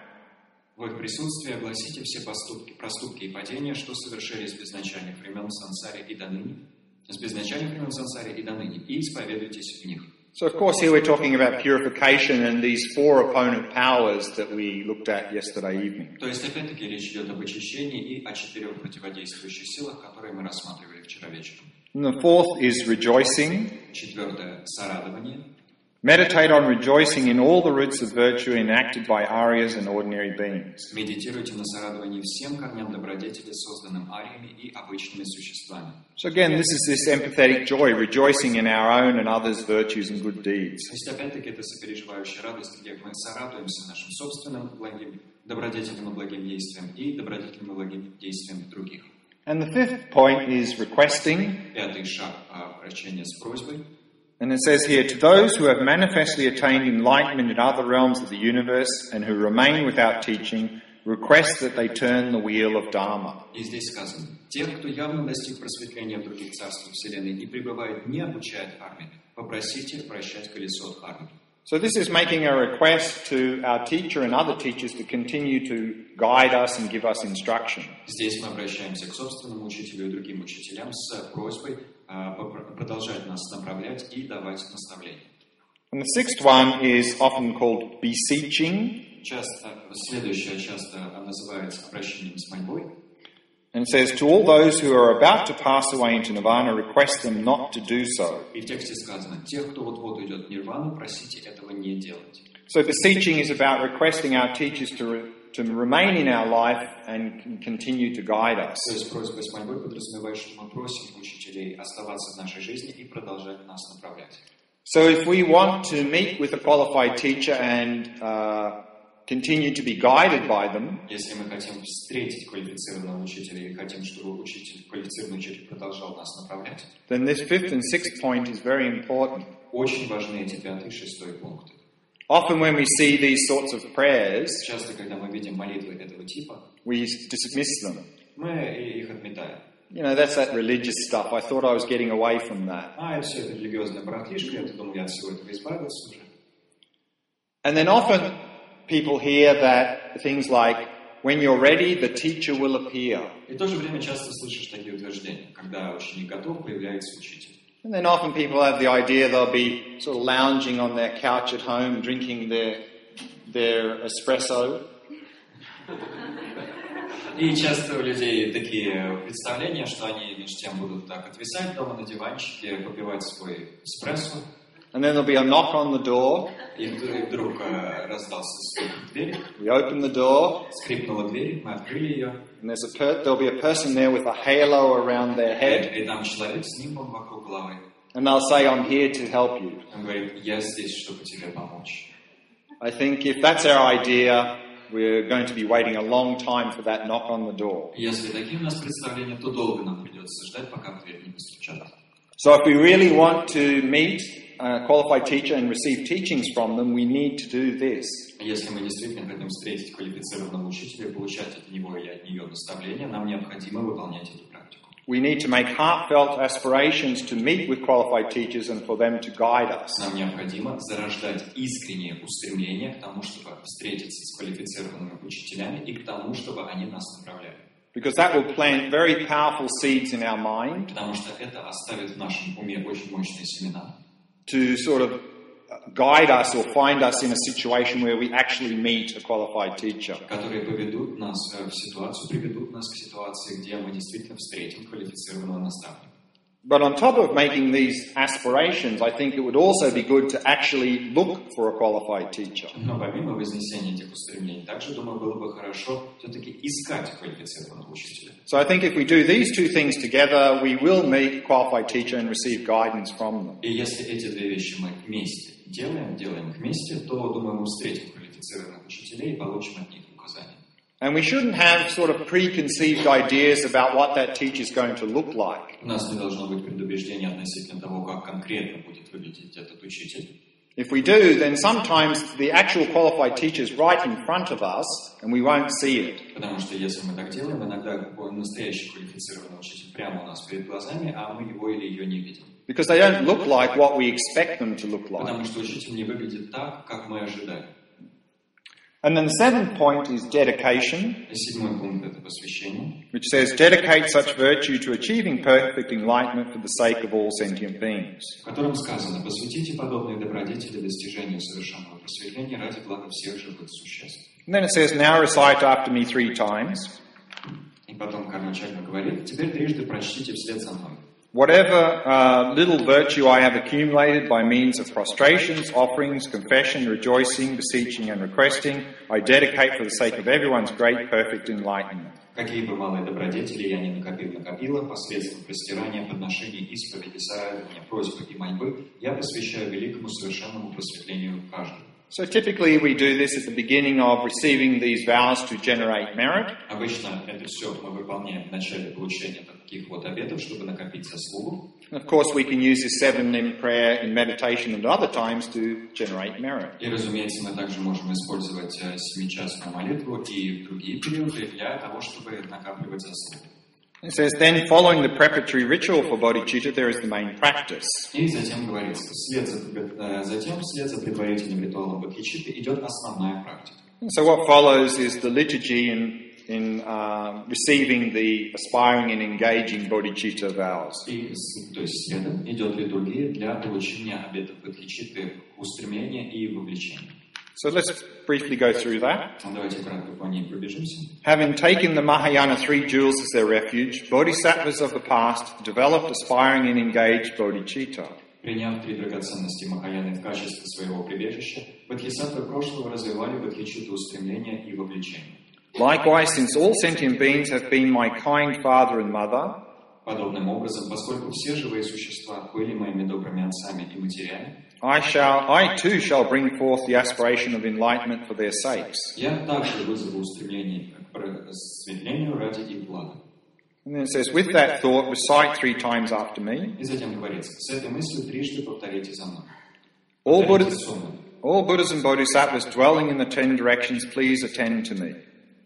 В их присутствии огласите все поступки, проступки и падения, что совершили с безначальных времен сансаре и до ныне, с безначальных времен сансаре и до ныне, и исповедуйтесь в них. So, of course, here we're talking about purification and these four opponent powers that we looked at yesterday evening. То есть, опять-таки, речь идет об очищении и о четырех противодействующих силах, которые мы рассматривали вчера вечером. And the fourth is rejoicing. Четвертое – сорадование. Meditate on rejoicing in all the roots of virtue enacted by Aryas and ordinary beings. Медитируйте на сорадовании всем корням добродетели, созданным ариями и обычными существами. So again, this is this empathetic joy, rejoicing in our own and others' virtues and good deeds. То есть, опять-таки, это сопереживающая радость, где мы сорадуемся нашим собственным благим, добродетельным и благим действиям и добродетельным и благим действиям других. And the fifth point is requesting. Пятый шаг – обращение с просьбой. And it says here, to those who have manifestly attained enlightenment in other realms of the universe and who remain without teaching, request that they turn the wheel of Dharma. И здесь сказано, тех, кто явно достиг просветления в других царствах Вселенной и пребывает, не обучая дхарме, попросите вращать колесо дхармы. So this is making a request to our teacher and other teachers to continue to guide us and give us instruction. Здесь мы обращаемся к собственному учителю и другим учителям с просьбой продолжать нас направлять и давать наставления. And the sixth one is often called beseeching. Часто, следующее часто называется обращением с мольбой. And it says, to all those who are about to pass away into nirvana, request them not to do so. И в тексте сказано, тех, кто вот-вот идет в нирвану, просите этого не делать. So beseeching is about requesting our teachers to, re- to remain in our life and continue to guide us. То есть просьба с мольбой подразумевает, что мы просим учителей оставаться в нашей жизни и продолжать нас направлять. So if we want to meet with a qualified teacher and uh, continue to be guided by them, если мы хотим встретить квалифицированного учителя и хотим, чтобы учитель, квалифицированный учитель продолжал нас направлять, then this fifth and sixth point is very important. Очень важны эти пятый и шестой пункты. Often when we see these sorts of prayers, Часто, когда мы видим молитвы этого типа, we dismiss them. мы их отметаем. You know, that's that religious stuff. I thought I was getting away from that. А, все это религиозная барахлишка, я думал, я от всего этого избавился уже. And then often people hear that things like, when you're ready, the teacher will appear. И в то же время часто слышишь такие утверждения, когда ученик готов, появляется учитель. And then often people have the idea they'll be sort of lounging on their couch at home, drinking their, their espresso. И часто у людей такие представления, что они между тем будут так отвисать дома на диванчике, попивать свой эспрессо. And then there'll be a knock on the door. И вдруг раздался стук в дверь. We open the door. Скрипнула дверь, мы открыли ее. And there's a per- there'll be a person there with a halo around their head. И там человек с нимбом вокруг головы. And they'll say, I'm here to help you. Он говорит, я здесь, чтобы тебе помочь. I think if that's our idea, we're going to be waiting a long time for that knock on the door. Если такие у нас представления, то долго нам придется ждать, пока в дверь не постучат. So if we really want to meet a qualified teacher and receive teachings from them, we need to do this. Если мы действительно хотим встретить квалифицированного учителя и получать от него и от нее наставления, нам необходимо выполнять эту практику. We need to make heartfelt aspirations to meet with qualified teachers and for them to guide us. Нам необходимо зарождать искреннее устремление к тому, чтобы встретиться с квалифицированными учителями и к тому, чтобы они нас направляли. Because that will plant very powerful seeds in our mind. Потому что это оставит в нашем уме очень мощные семена. To sort of guide us or find us in a situation where we actually meet a qualified teacher. Которые поведут нас в ситуацию, приведут нас к ситуации, где мы действительно встретим квалифицированного наставника. But on top of making these aspirations, I think it would also be good to actually look for a qualified teacher. Но помимо вознесения этих устремлений, также, думаю, было бы хорошо все-таки искать квалифицированного учителя. So I think if we do these two things together, we will meet a qualified teacher and receive guidance from them. И если эти две вещи мы вместе делаем, делаем вместе, то, думаю, мы встретим квалифицированных учителей и получим от них указания. And we shouldn't have sort of preconceived ideas about what that teacher is going to look like. У нас не должно быть предубеждений относительно того, как конкретно будет выглядеть этот учитель. If we do, then sometimes the actual qualified teacher is right in front of us, and we won't see it. Потому что если мы так делаем, иногда настоящий квалифицированный учитель прямо у нас перед глазами, а мы его или ее не видим. Because they don't look like what we expect them to look like. Потому что учитель не выглядит так, как мы ожидали. And then the seventh point is dedication, Седьмой пункт – это посвящение, which says, dedicate such virtue to achieving perfect enlightenment for the sake of all sentient beings. в котором сказано: «Посвятите подобные добродетели достижению совершенного просветления ради блага всех живых существ». And then it says, now recite after me three times. И потом Карл Чагга говорит: «Теперь трижды прочтите вслед за мной. Whatever uh, little virtue I have accumulated by means of prostrations, offerings, confession, rejoicing, beseeching and requesting, I dedicate for the sake of everyone's great perfect enlightenment». Какие бы малые добродетели я ни накопил-накопила, посредством простирания, подношений, исповеди, саравания, просьбы и мольбы, я посвящаю великому совершенному просветлению каждого. So typically we do this at the beginning of receiving these vows to generate merit. Обычно это все мы выполняем в начале получения таких вот обетов, чтобы накопить заслугу. And of course we can use this seven in prayer, in meditation and other times to generate merit. И, разумеется, мы также можем использовать семичастную молитву и другие периоды для того, чтобы накапливать заслугу. It says, then following the preparatory ritual for bodhicitta, there is the main practice. И затем говорится, вслед за, затем вслед за предварительным ритуалом бодхичитты идет основная практика. And so what follows is the liturgy in, in uh, receiving the aspiring and engaging bodhicitta vows. И, то есть следом идет литургия для получения обетов бодхичитты, устремления и вовлечения. So let's briefly go through that. Давайте кратко по ней пробежимся. Having taken the Mahayana three jewels as their refuge, bodhisattvas of the past developed aspiring and engaged bodhicitta. Приняв три драгоценности Махаяны в качестве своего прибежища, бодхисаттвы прошлого развивали бодхичитту устремления и вовлечения. Likewise, since all sentient beings have been my kind father and mother, подобным образом, поскольку все живые существа были моими добрыми отцами и матерями, I shall, I too shall bring forth the aspiration of enlightenment for their sakes. я также вызову устремление к просветлению ради их блага. And then it says, with that thought, recite three times after me. И затем говорится, с этой мыслью трижды повторите за мной. All Buddhas, all Buddhas and Bodhisattvas dwelling in the ten directions, please attend to me.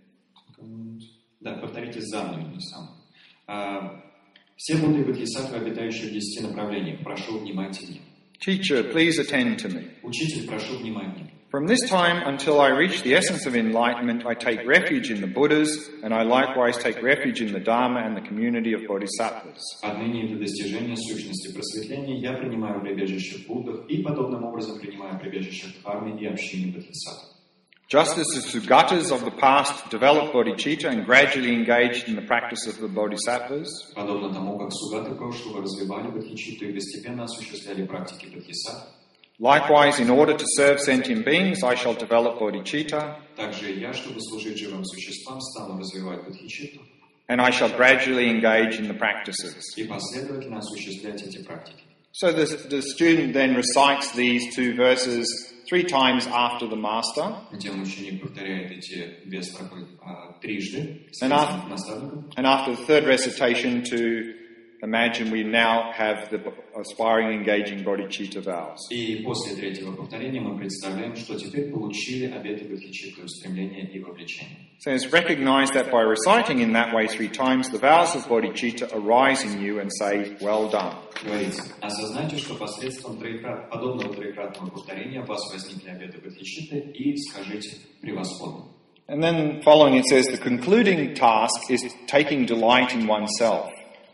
Да, повторите за мной, не сам. А, все Будды и Бодхисаттвы, обитающие в десяти направлениях, прошу, внимайте мне. Teacher, please attend to me. Учитель, прошу, внимайте. From this time until I reach the essence of enlightenment, I take refuge in the Buddhas, and I likewise take refuge in the Dharma and the community of Bodhisattvas. Отныне до достижения сущности просветления я принимаю прибежище в Буддах и подобным образом принимаю прибежище в Дхарме и общине Бодхисаттв. Just as the Sugatas of the past developed bodhicitta and gradually engaged in the practice of the Bodhisattvas, подобно тому, как сугаты прошлого развивали бодхичитту и постепенно осуществляли практики бодхисаттв, likewise, in order to serve sentient beings, I shall develop bodhicitta, также и я, чтобы служить живым существам, стану развивать бодхичитту, and I shall gradually engage in the practices. и последовательно осуществлять эти практики. So the, the student then recites these two verses three times after the Master. Затем ученик повторяет эти две строфы а, трижды с And after, наставником. and after the third recitation, to imagine we now have the aspiring, engaging bodhicitta vows. И после третьего повторения мы представляем, что теперь получили обеты бодхичитты, устремления и вовлечения. So it's recognized that by reciting in that way three times, the vows of bodhicitta arise in you and say, well done. Говорится, осознайте, что посредством троекрат... подобного троекратного повторения у вас возникли обеты бодхичитты, и скажите превосходно. And then following it says, the concluding task is taking delight in oneself.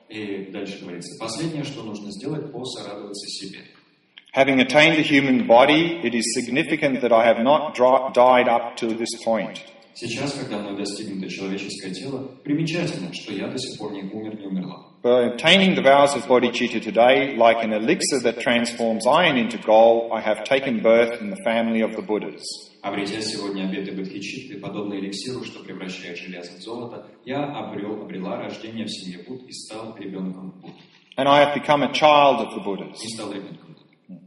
И дальше говорится, последнее, что нужно сделать, порадоваться себе. Having attained a human body, it is significant that I have not dri- died up to this point. Сейчас, когда мной достигнуто человеческое тело, примечательно, что я до сих пор не умер, не умерла. By obtaining the vows of bodhicitta today, like an elixir that transforms iron into gold, I have taken birth in the family of the Buddhas. Обретя сегодня обеты бодхичитты, подобно эликсиру, что превращает железо в золото, я обрел, обрела рождение в семье Будд и стал ребенком Будды. And I have become a child of the Buddhas. И стал ребенком Будды.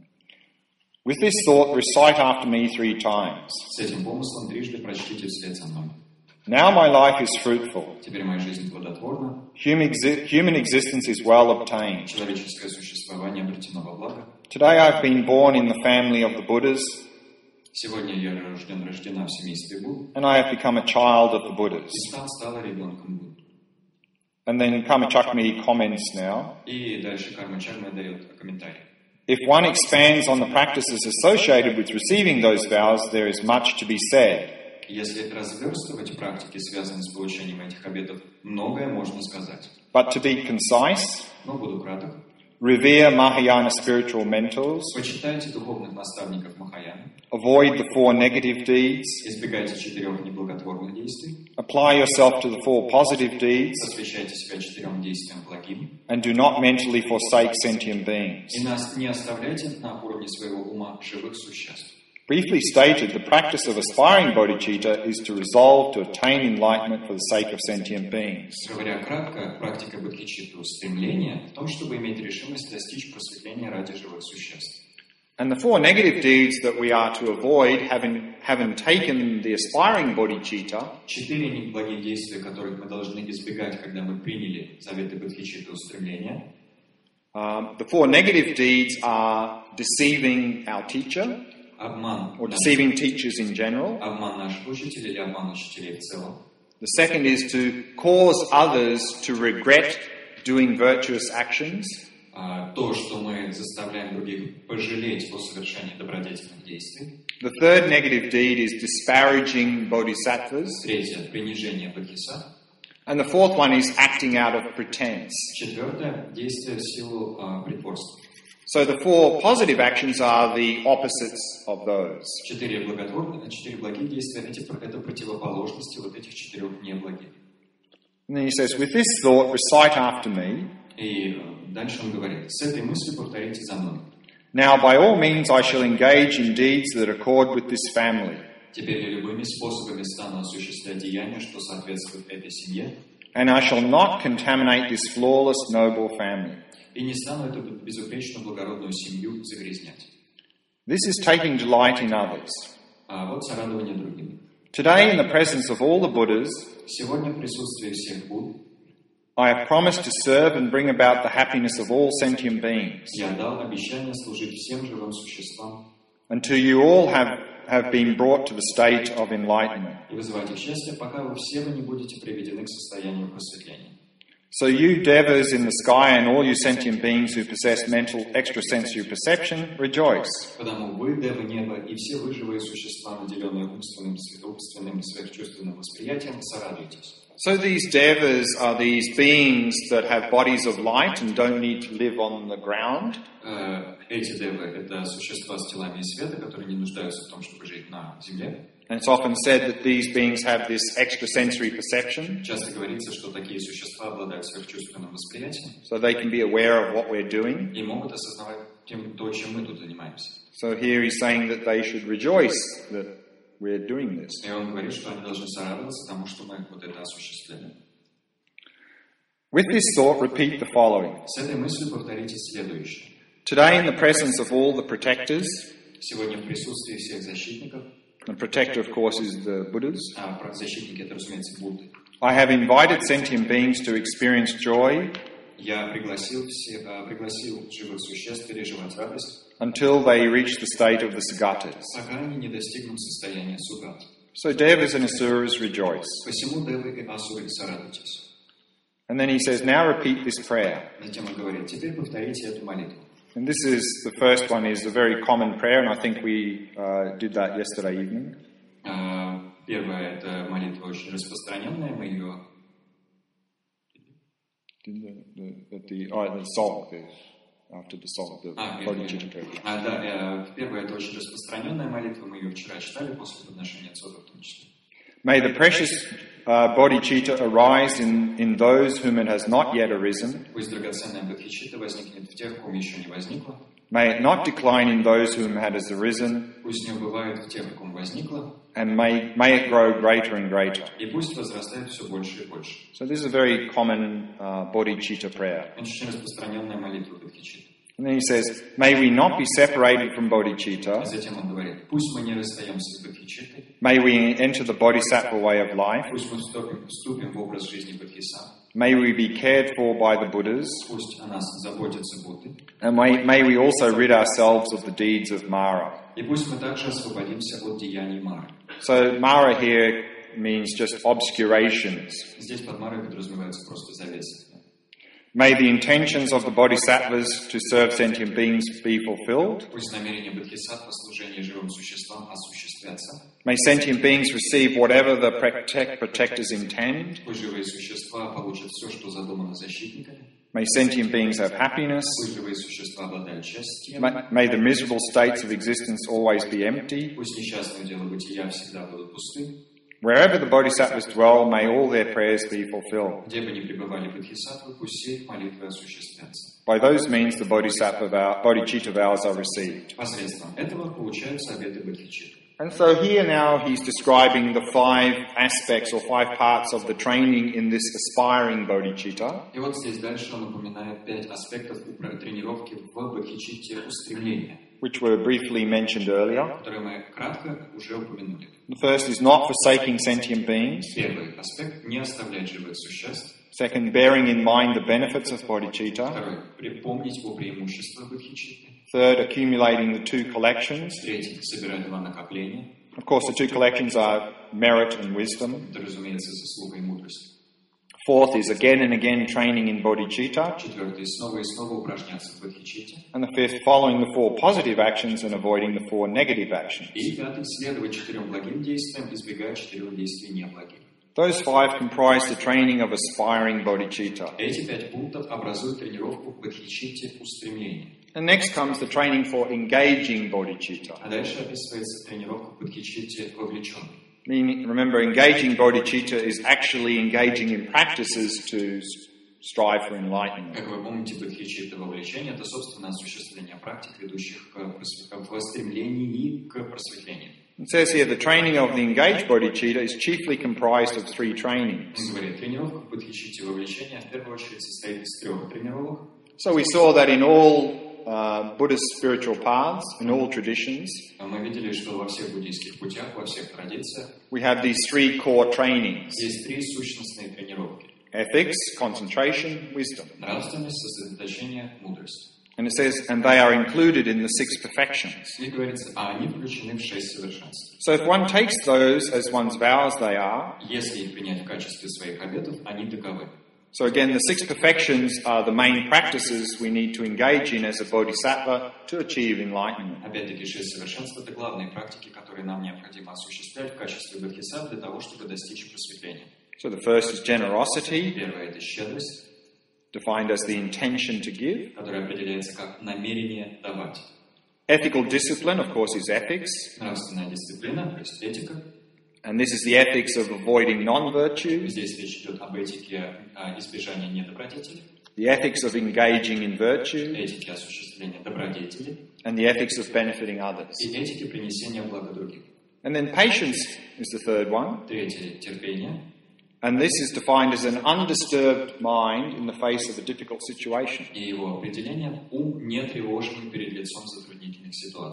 With this thought, recite after me three times. С этим помыслом трижды прочтите вслед за мной. Now my life is fruitful. Теперь моя жизнь плодотворна. Human, exi- human existence is well obtained. Человеческое существование обретено во благо. Today I have been born in the family of the Buddhas, Сегодня я рожден, рождена в семействе Будд. and I have become a child of the Buddhas. И стал, стала ребенком Будды. And then Karma Chakmi comments now. И дальше Карма Чакма дает комментарий. If one expands on the practices associated with receiving those vows, there is much to be said. Если разверстывать практики, связанные с получением этих обетов, многое можно сказать. But to be concise, Но буду краток. revere Mahayana spiritual mentors, Почитайте духовных наставников Махаяны. avoid the four negative deeds, Избегайте четырех неблаготворных действий. apply yourself to the four positive deeds, Посвящайте себя четырем действиям благим. and do not mentally forsake sentient beings. И нас не оставляйте на уровне своего ума живых существ. Briefly stated, the practice of aspiring bodhicitta is to resolve to attain enlightenment for the sake of sentient beings. Говоря кратко, практика бодхичитты стремление в том, чтобы иметь решимость достичь просветления ради живых существ. And the four negative deeds that we are to avoid, having, having taken the aspiring bodhicitta, Четыре неблагих действия, которых мы должны избегать, когда мы приняли заветы бодхичитты устремления. um, the four negative deeds are deceiving our teacher, Обман, or наш- deceiving teachers in general. обман наших учителей или обман учителей в целом. The second is to cause others to regret doing virtuous actions. А, то, что мы заставляем других пожалеть о совершении добродетельных действий. The third negative deed is disparaging bodhisattvas. Третье – принижение бодхисаттв. And the fourth one is acting out of pretense. Четвертое – действие в силу а, притворства. So the four positive actions are the opposites of those. Четыре благотворных, четыре благих действия – эти- это противоположности вот этих четырех неблагих. And then he says, with this thought, recite after me. И э, дальше он говорит, с этой мыслью повторите за мной. Now, by all means, I shall engage in deeds that accord with this family, Теперь я любыми способами стану осуществлять деяния, что соответствует этой семье, and I shall not contaminate this flawless, noble family. и не стану эту безупречную благородную семью загрязнять. This is taking delight in others. А вот сорадование другим. Today, in the presence of all the Buddhas, Сегодня в присутствии всех Будд I have promised to serve and bring about the happiness of all sentient beings. я дал обещание служить всем живым существам Until you all have, have been brought to the state of enlightenment. и вызывать их счастье, пока вы все вы не будете приведены к состоянию просветления. So you devas in the sky and all you sentient beings who possess mental extrasensory perception, rejoice. Потому вы, девы неба, и все вы живые существа, наделенные умственным, умственным сверхчувственным восприятием, сорадуйтесь. So these devas are these beings that have bodies of light and don't need to live on the ground. Э, Эти девы – это существа с телами и света, которые не нуждаются в том, чтобы жить на земле. And it's often said that these beings have this extrasensory perception, Часто говорится, что такие существа обладают сверхчувственным восприятием so they can be aware of what we're doing. и могут осознавать тем, то, чем мы тут занимаемся. So here he's saying that they should rejoice that we're doing this. И он говорит, что они должны сорадоваться тому, что мы вот это осуществляем. With this thought, repeat the following. С этой мыслью повторите следующее. Today, in the presence of all the protectors, Сегодня в присутствии всех защитников, and protector, of course, is the Buddhas, а защитники это, разумеется, Будды, I have invited sentient beings to experience joy я пригласил, всех, пригласил живых существ переживать радость, until they reach the state of the Sagatas. пока они не достигнут состояния сугат. So Devas and Asuras rejoice. Посему девы и асуры сорадуйтесь. And then he says, now repeat this prayer. Затем он говорит, теперь повторите эту молитву. And this is, the first one is a very common prayer, and I think we uh, did that yesterday evening. Uh, первая, это молитва очень распространенная, мы ее... The, the, the, oh, the song is after the song, the а, Bodhicitta prayer. А, да, э, первая, это очень распространенная молитва, мы ее вчера читали после подношения цодов в том числе. May the precious uh, bodhicitta arise in, in those whom it has not yet arisen. Пусть драгоценная бодхичитта возникнет в тех, ком еще не возникла. May it not decline in those whom it has arisen. Пусть не убывает в тех, ком возникла. And may, may it grow greater and greater. И пусть возрастает все больше и больше. So this is a very common uh, bodhicitta prayer. Это очень распространенная молитва бодхичитты. And then he says, may we not be separated from bodhicitta. Затем он говорит, пусть мы не расстаемся с бодхичиттой. May we enter the bodhisattva way of life. Пусть мы вступим, вступим в образ жизни бодхисаттвы. May we be cared for by the Buddhas. Пусть о нас заботятся Будды. And may, may we also rid ourselves of the deeds of Mara. И пусть мы также освободимся от деяний Мары. So Mara here means just obscurations. Здесь под Марой подразумевается просто завеса. May the intentions of the bodhisattvas to serve sentient beings be fulfilled. Пусть намерения бодхисаттв по служению живым существам осуществятся. May sentient beings receive whatever the protect, protectors intend. Пусть живые существа получат все, что задумано защитниками. May sentient beings have happiness. Пусть живые существа обладают счастьем. May, may the miserable states of existence always be empty. Пусть несчастные дела бытия всегда будут пусты. Wherever the bodhisattvas dwell, may all their prayers be fulfilled. Где бы ни пребывали бодхисаттвы, пусть все их молитвы осуществятся. By those means, the bodhisattva vow, bodhicitta vows are received. Посредством этого получаются обеты бодхичитты. And so here now he's describing the five aspects or five parts of the training in this aspiring bodhicitta. И вот здесь дальше он упоминает пять аспектов тренировки в бодхичитте устремления, which were briefly mentioned earlier. которые мы кратко уже упомянули. The first is not forsaking sentient beings. Первый аспект – не оставлять живых существ. Second, bearing in mind the benefits of bodhicitta. Второй – припомнить о преимуществах бодхичитты. Third, accumulating the two collections. Третий – собирать два накопления. Of course, the two collections are merit and wisdom. Это, разумеется, заслуга и мудрость. Fourth is again and again training in bodhicitta. Четвертый – снова и снова упражняться в бодхичитте. And the fifth, following the four positive actions and avoiding the four negative actions. И пятый – следовать четырем благим действиям, избегая четырех действий неблагих. Those five comprise the training of aspiring bodhicitta. Эти пять пунктов образуют тренировку в бодхичитте устремления. And next comes the training for engaging bodhicitta. А дальше описывается тренировка в бодхичитте вовлеченной. Meaning, remember, engaging bodhicitta is actually engaging in practices to strive for enlightenment. Как вы помните, бодхичитта вовлечение – это, собственно, осуществление практик, ведущих к, к стремлению к просветлению. It says here the training of the engaged bodhicitta is chiefly comprised of three trainings. Он говорит, тренировка в бодхичитте вовлечения в первую очередь состоит из трех тренировок. So we saw that in all uh, Buddhist spiritual paths, in all traditions, Мы видели, что во всех буддийских путях, во всех традициях we have these three core trainings: есть три сущностные тренировки. ethics, concentration, wisdom. Нравственность, сосредоточение, мудрость. And it says, and they are included in the six perfections. И говорится, а они включены в шесть совершенств. So if one takes those as one's vows, they are. Если их принять в качестве своих обетов, они таковы. So again, the six perfections are the main practices we need to engage in as a bodhisattva to achieve enlightenment. Опять-таки, шесть совершенств – это главные практики, которые нам необходимо осуществлять в качестве бодхисаттв для того, чтобы достичь просветления. So the first is generosity, Первое – это щедрость, defined as the intention to give. которая определяется как намерение давать. Ethical discipline, of course, is ethics. Нравственная дисциплина, то есть этика. And this is the ethics of avoiding non-virtue, Здесь речь идет об этике а, избежания недобродетелей, the ethics of engaging in virtue, этике осуществления добродетели and the ethics of benefiting others. и этике принесения блага другим. And then patience is the third one. Третье – терпение. And this is defined as an undisturbed mind in the face of a difficult situation. И его определение – ум, не тревожный перед лицом затруднительных ситуаций.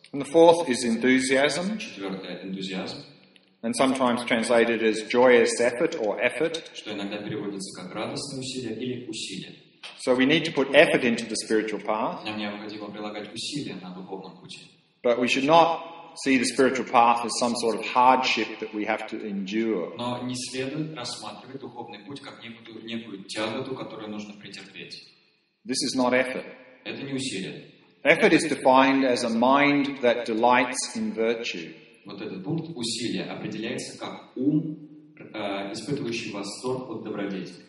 And the fourth is enthusiasm, Четвертое — энтузиазм, and sometimes translated as joyous effort or effort. что иногда переводится как радостное усилие или усилие. So we need to put effort into the spiritual path, Нам необходимо прилагать усилия на духовном пути. but we should not see the spiritual path as some sort of hardship that we have to endure. Но не следует рассматривать духовный путь как некую, некую тяготу, которую нужно претерпеть. This is not effort. Это не усилие. Effort is defined as a mind that delights in virtue. Вот этот пункт усилия определяется как ум, э, испытывающий восторг от добродетели.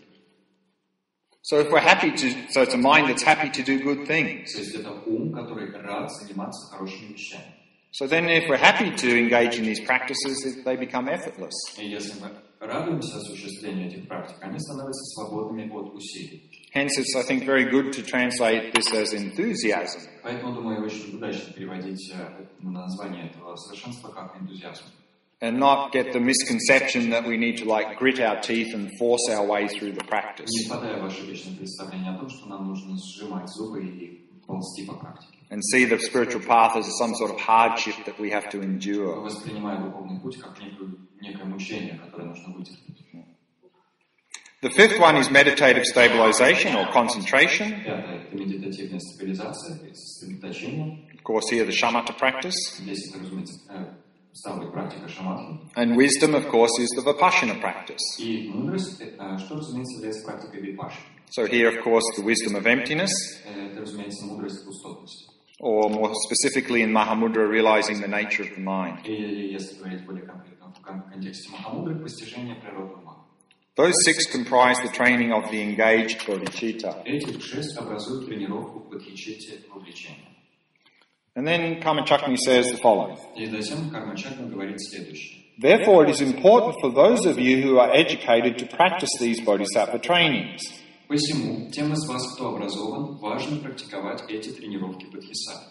So if we're happy to, so it's a mind that's happy to do good things. То есть это ум, который рад заниматься хорошими вещами. So then if we're happy to engage in these practices, they become effortless. И если мы радуемся осуществлению этих практик, они становятся свободными от усилий. Hence, it's, I think, very good to translate this as enthusiasm. Поэтому, думаю, очень удачно переводить название этого совершенства как энтузиазм. And not get the misconception that we need to like grit our teeth and force our way through the practice. Не впадая в ошибочное представление о том, что нам нужно сжимать зубы и ползти по практике. And see the spiritual path as some sort of hardship that we have to endure. Воспринимая духовный путь как некую, некое мучение, которое нужно вытерпеть. The fifth one is meditative stabilization or concentration. Пятое — это медитативная стабилизация, сосредоточение. Of course, here the shamatha practice. Здесь это, разумеется, ставит практика шаматхи. And wisdom, of course, is the vipassana practice. И мудрость, что, разумеется, является практикой випаши. So here, of course, the wisdom of emptiness. Это, разумеется, мудрость пустотности. Or more specifically in Mahamudra, realizing the nature of the mind. Или, если говорить более конкретно в контексте Махамудры, постижение природы ума. Those six comprise the training of the engaged bodhicitta. Эти шесть образуют тренировку в бодхичитте вовлечения. And then Karma Chakni says the following. И затем Карма Чакра говорит следующее. Therefore, it is important for those of you who are educated to practice these bodhisattva trainings. Посему, тем из вас, кто образован, важно практиковать эти тренировки бодхисаттвы.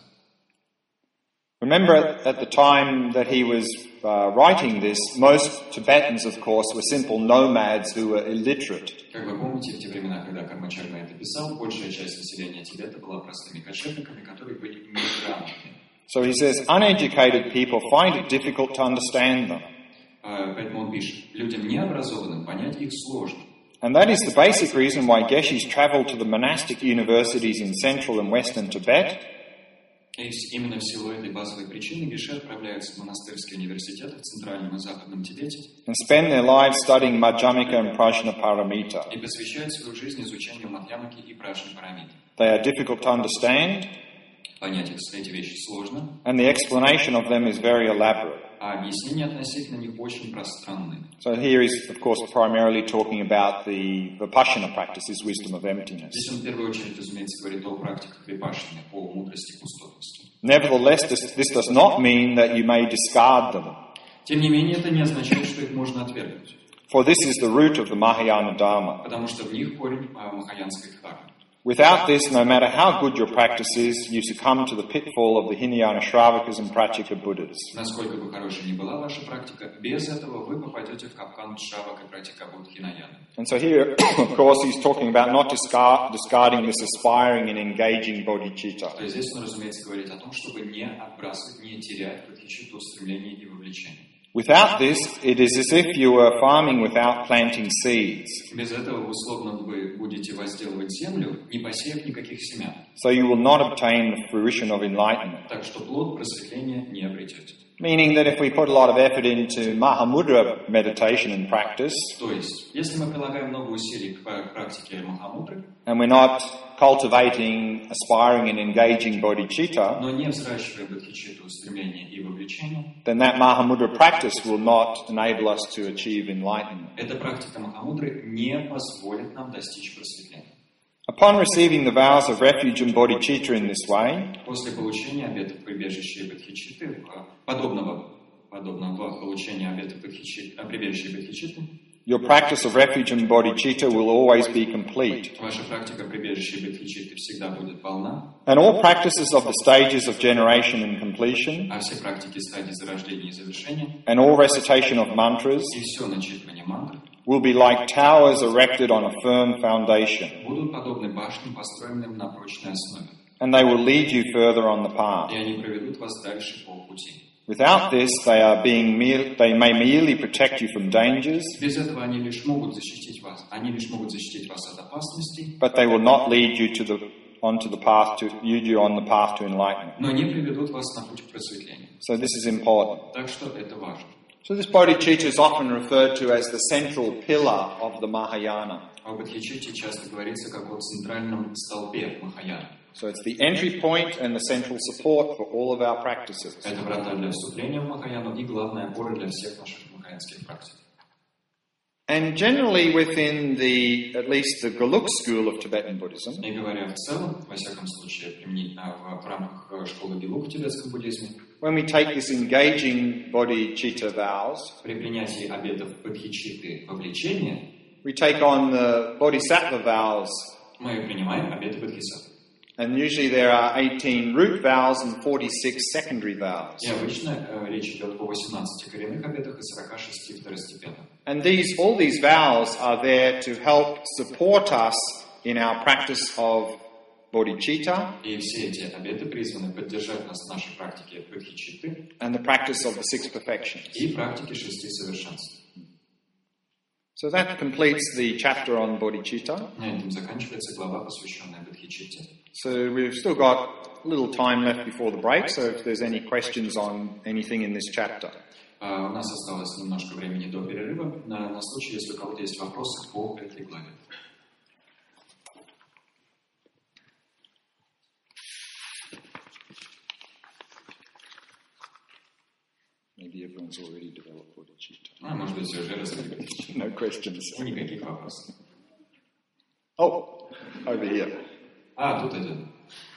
Remember, at the time that he was uh, writing this, most Tibetans, of course, were simple nomads who were illiterate. Как вы помните, в те времена, когда Карма Чакра это писал, большая часть населения Тибета была простыми кочевниками, которые были неграмотными. So he says, uneducated people find it difficult to understand them. Поэтому он пишет, людям необразованным понять их сложно. And that is the basic reason why Geshis traveled to the monastic universities in central and western Tibet. И именно в силу этой базовой причины Геши отправляются в монастырские университеты в Центральном и Западном Тибете and spend their lives studying Madhyamika and Prajnaparamita. и посвящают свою жизнь изучению Мадхьямики и Прajnaparamita. They are difficult to understand, Понять их, эти вещи сложно, and the explanation of them is very elaborate. а объяснения относительно них очень пространны. So here he's, of course, primarily talking about the Vipassana practice, his wisdom of emptiness. Здесь он в первую очередь, разумеется, говорит о практиках випашшаны, по мудрости и пустотности. Nevertheless, this, this does not mean that you may discard them, Тем не менее, это не означает, что их можно отвергнуть, for this is the root of the Mahayana Dharma. потому что в них корень махаянской дхармы. Without this, no matter how good your practice is, you succumb to the pitfall of the Hinayana Shravakas and Pratyeka Buddhas. Насколько бы хорошей ни была ваша практика, без этого вы попадете в капкан Шравак и Пратика Будд Хинаяны. And so here, of course, he's talking about not discard, discarding this aspiring and engaging bodhicitta. То есть здесь он, разумеется, говорит о том, чтобы не отбрасывать, не терять бодхичитту стремления и вовлечения. Without this, it is as if you were farming without planting seeds. Без этого вы условно вы будете возделывать землю, не посеяв никаких семян. So you will not obtain the fruition of enlightenment. Так что плод просветления не обретете. Meaning that if we put a lot of effort into Mahamudra meditation and practice, То есть, если мы прилагаем много усилий к практике Махамудры, and we're not cultivating, aspiring and engaging bodhicitta, но не взращивая бодхичитту стремление и вовлечение, then that Mahamudra practice will not enable us to achieve enlightenment. эта практика Махамудры не позволит нам достичь просветления. Upon receiving the vows of refuge and bodhicitta in this way, После получения обетов прибежища и бодхичитты, подобного, подобного получения обетов прибежища и бодхичитты, your practice of refuge and bodhicitta will always be complete. ваша практика прибежища и бодхичитты всегда будет полна, And all practices of the stages of generation and completion, а все практики стадий зарождения и завершения, and all recitation of mantras, и все начитывание мантр will be like towers erected on a firm foundation. будут подобны башням, построенным на прочной основе. And they will lead you further on the path. И они проведут вас дальше по пути. Without this, they are being mere, they may merely protect you from dangers, Без этого они лишь могут защитить вас. Они лишь могут защитить вас от опасностей, but they will not lead you to the onto the path to lead you on the path to enlightenment. но не приведут вас на путь к просветлению. So this is important. Так что это важно. So this bodhicitta is often referred to as the central pillar of the Mahayana. О бодхичитте часто говорится как о центральном столпе Махаяны. So it's the entry point and the central support for all of our practices. Это врата для вступления в Махаяну и главная опора для всех наших махаянских практик. And generally within the, at least the Geluk school of Tibetan Buddhism, И говоря в целом, во всяком случае, применительно в, в рамках школы Гелук в тибетском буддизме, when we take this engaging bodhicitta vows, при принятии обетов бодхичитты вовлечения, we take on the bodhisattva vows, мы принимаем обеты бодхисаттвы. and usually there are eighteen root vows and forty-six secondary vows. И обычно э, речь идет о восемнадцати коренных обетах и сорока шести второстепенных. And these, all these vows are there to help support us in our practice of bodhicitta И все эти обеты призваны поддержать нас в нашей практике бодхичитты and the practice of the six perfections. и практике шести совершенств. So that completes the chapter on bodhicitta. На этом заканчивается глава, посвященная бодхичитте. So we've still got a little time left before the break, so if there's any questions on anything in this chapter. Uh, у нас осталось немножко времени до перерыва, на, на случай, если у кого-то есть вопросы по этой главе. Maybe everyone's already developed bodhicitta. А, может быть, все уже развили бодхичитту. No questions. Никаких вопросов. Oh, over here. А, тут один.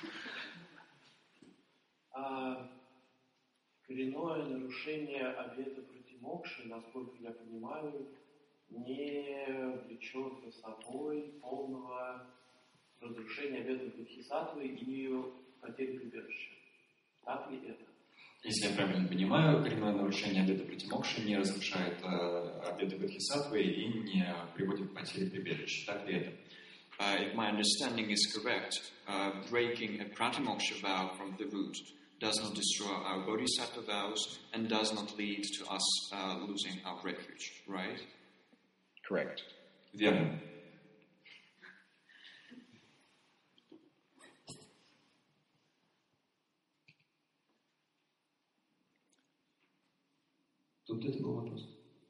А коренное нарушение обета пратимокши, насколько я понимаю, не влечет за собой полного разрушения обета бодхисаттвы и потери прибежища. Так ли это? Если я правильно понимаю, коренное нарушение обета пратимокши не разрушает э, обеты бодхисаттвы и не приводит к потере прибежища. Так ли это? Uh, if my understanding is correct, uh, breaking a pratimoksha vow from the root does not destroy our bodhisattva vows and does not lead to us uh, losing our refuge, right? Correct. Верно. Тут это был вопрос.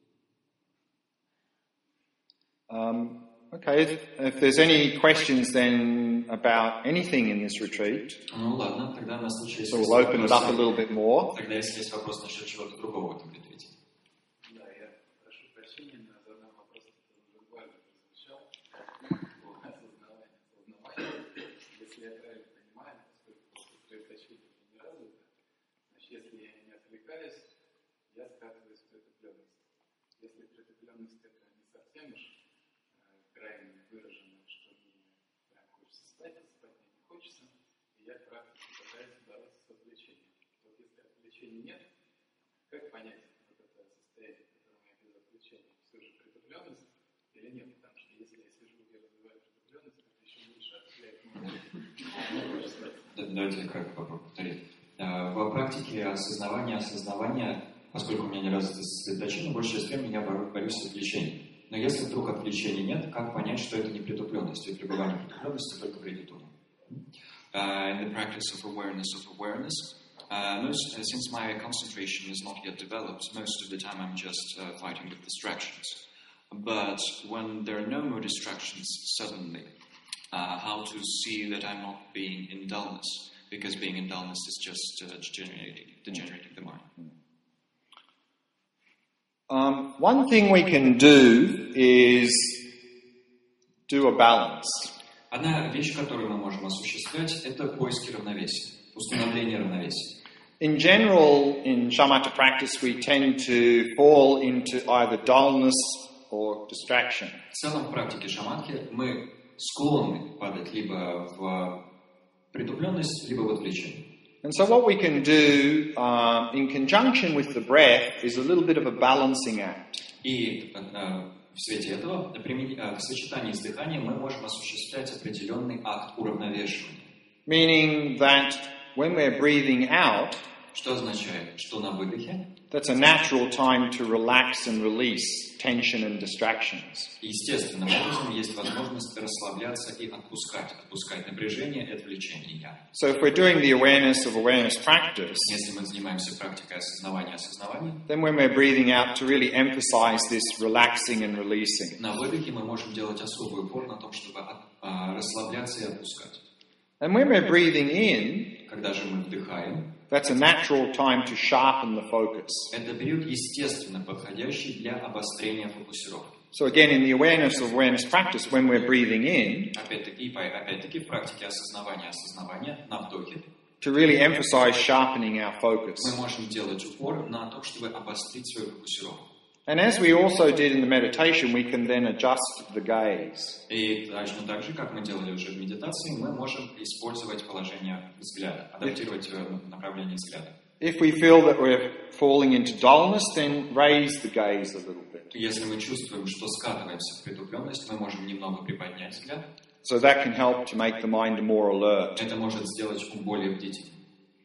Um, okay, if, if there's any questions then about anything in this retreat, Ну ладно, тогда на случай, если so есть we'll open it up a вопросы, little bit more. тогда если есть вопрос насчет чего-то другого в этом ретрите. Да, я прошу прощения, но задам вопрос, который уже буквально прозвучал. Осознавание, осознавание. Если я правильно понимаю, поскольку предпочтение не развито, значит, если я не отвлекаюсь, я скатываюсь в притупленность. Если притупленность это не совсем уж крайне выражено, что мне прям хочется спать, а спать мне не хочется, и я в практике пытаюсь бороться с отвлечением. Вот если отвлечения нет, как понять вот это состояние, в котором я без отвлечения, все же притупленность или нет? Потому что если я сижу и развиваю притупленность, это еще больше отвлекает мозг. Давайте как попробуем повторить. В практике осознавания, осознавания, поскольку у меня не развита сосредоточение, большая часть времени я борюсь с отвлечением. Но если вдруг отвлечения нет, как понять, что это не притупленность? Ведь пребывание в притупленности только вредит уму. Uh, in the practice of awareness of awareness, uh, most, uh, since my concentration is not yet developed, most of the time I'm just uh, fighting with distractions. But when there are no more distractions suddenly, uh, how to see that I'm not being in dullness? Because being in dullness is just uh, degenerating, degenerating the mind. Um, one thing we can do is do a balance. Одна вещь, которую мы можем осуществлять, это поиски равновесия, установление равновесия. In general, in shamatha practice, we tend to fall into either dullness or distraction. В целом, в практике шаматхи мы склонны падать либо в притупленность, либо в отвлечение. And so what we can do um, in conjunction with the breath is a little bit of a balancing act. И э, в свете этого, в сочетании с дыханием, мы можем осуществлять определенный акт уравновешивания. meaning that when we're breathing out, Что означает, что на выдохе that's a natural time to relax and release tension and distractions. естественным образом есть возможность расслабляться и отпускать, отпускать напряжение и отвлечение. So if we're doing the awareness of awareness practice, Если мы занимаемся практикой осознавания осознавания, then when we're breathing out, to really emphasize this relaxing and releasing. на выдохе мы можем делать особый упор на том, чтобы от- а, расслабляться и отпускать. And when we're breathing in, Когда же мы вдыхаем, that's a natural time to sharpen the focus. это период естественно подходящий для обострения фокусировки. So again, in the awareness of awareness practice, when we're breathing in, Опять-таки, и по- опять-таки в практике осознавания осознавания на вдохе to really emphasize sharpening our focus. мы можем делать упор на то, чтобы обострить свою фокусировку. And as we also did in the meditation, we can then adjust the gaze. И точно так же, как мы делали уже в медитации, мы можем использовать положение взгляда, адаптировать э, направление взгляда. If we feel that we're falling into dullness, then raise the gaze a little bit. Если мы чувствуем, что скатываемся в притупленность, мы можем немного приподнять взгляд. So that can help to make the mind more alert. Это может сделать ум более бдительным.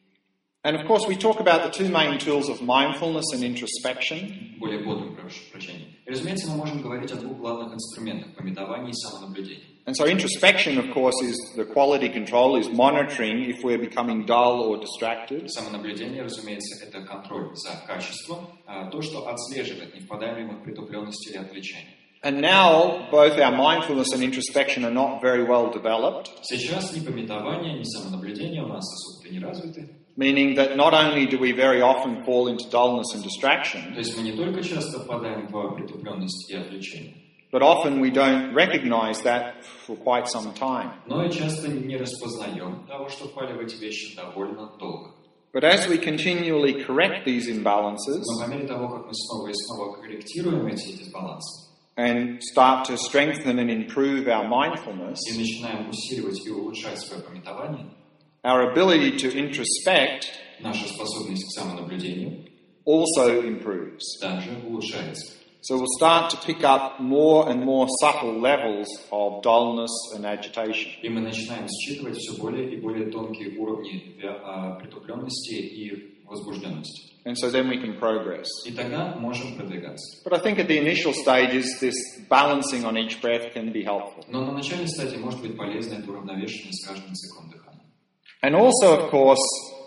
And of course, we talk about the two main tools of mindfulness and introspection. Более бодрым, прошу прощения. И, разумеется, мы можем говорить о двух главных инструментах – пометовании и самонаблюдении. And so introspection, of course, is the quality control, is monitoring if we're becoming dull or distracted. Самонаблюдение, разумеется, это контроль за качеством, а, то, что отслеживает, не впадаем ли мы в притупленность или отвлечение. And now, both our mindfulness and introspection are not very well developed, Сейчас ни пометование, ни самонаблюдение у нас особо-то не развиты. meaning that not only do we very often fall into dullness and distraction, То есть мы не только часто впадаем в притупленность и отвлечение, but often we don't recognize that for quite some time. но и часто не распознаем того, что впали в эти вещи довольно долго. But as we continually correct these imbalances Но по мере того, как мы снова и снова корректируем эти дисбалансы and start to strengthen and improve our mindfulness, и начинаем усиливать и улучшать свое пометование, our ability to introspect наша способность к самонаблюдению also improves. также улучшается. So we'll start to pick up more and more subtle levels of dullness and agitation. И мы начинаем считывать все более и более тонкие уровни а, притупленности и возбужденности. And so then we can progress. И тогда можем продвигаться. But I think at the initial stages, this balancing on each breath can be helpful. Но на начальной стадии может быть полезно это уравновешивание с каждым циклом дыхания. And also, of course,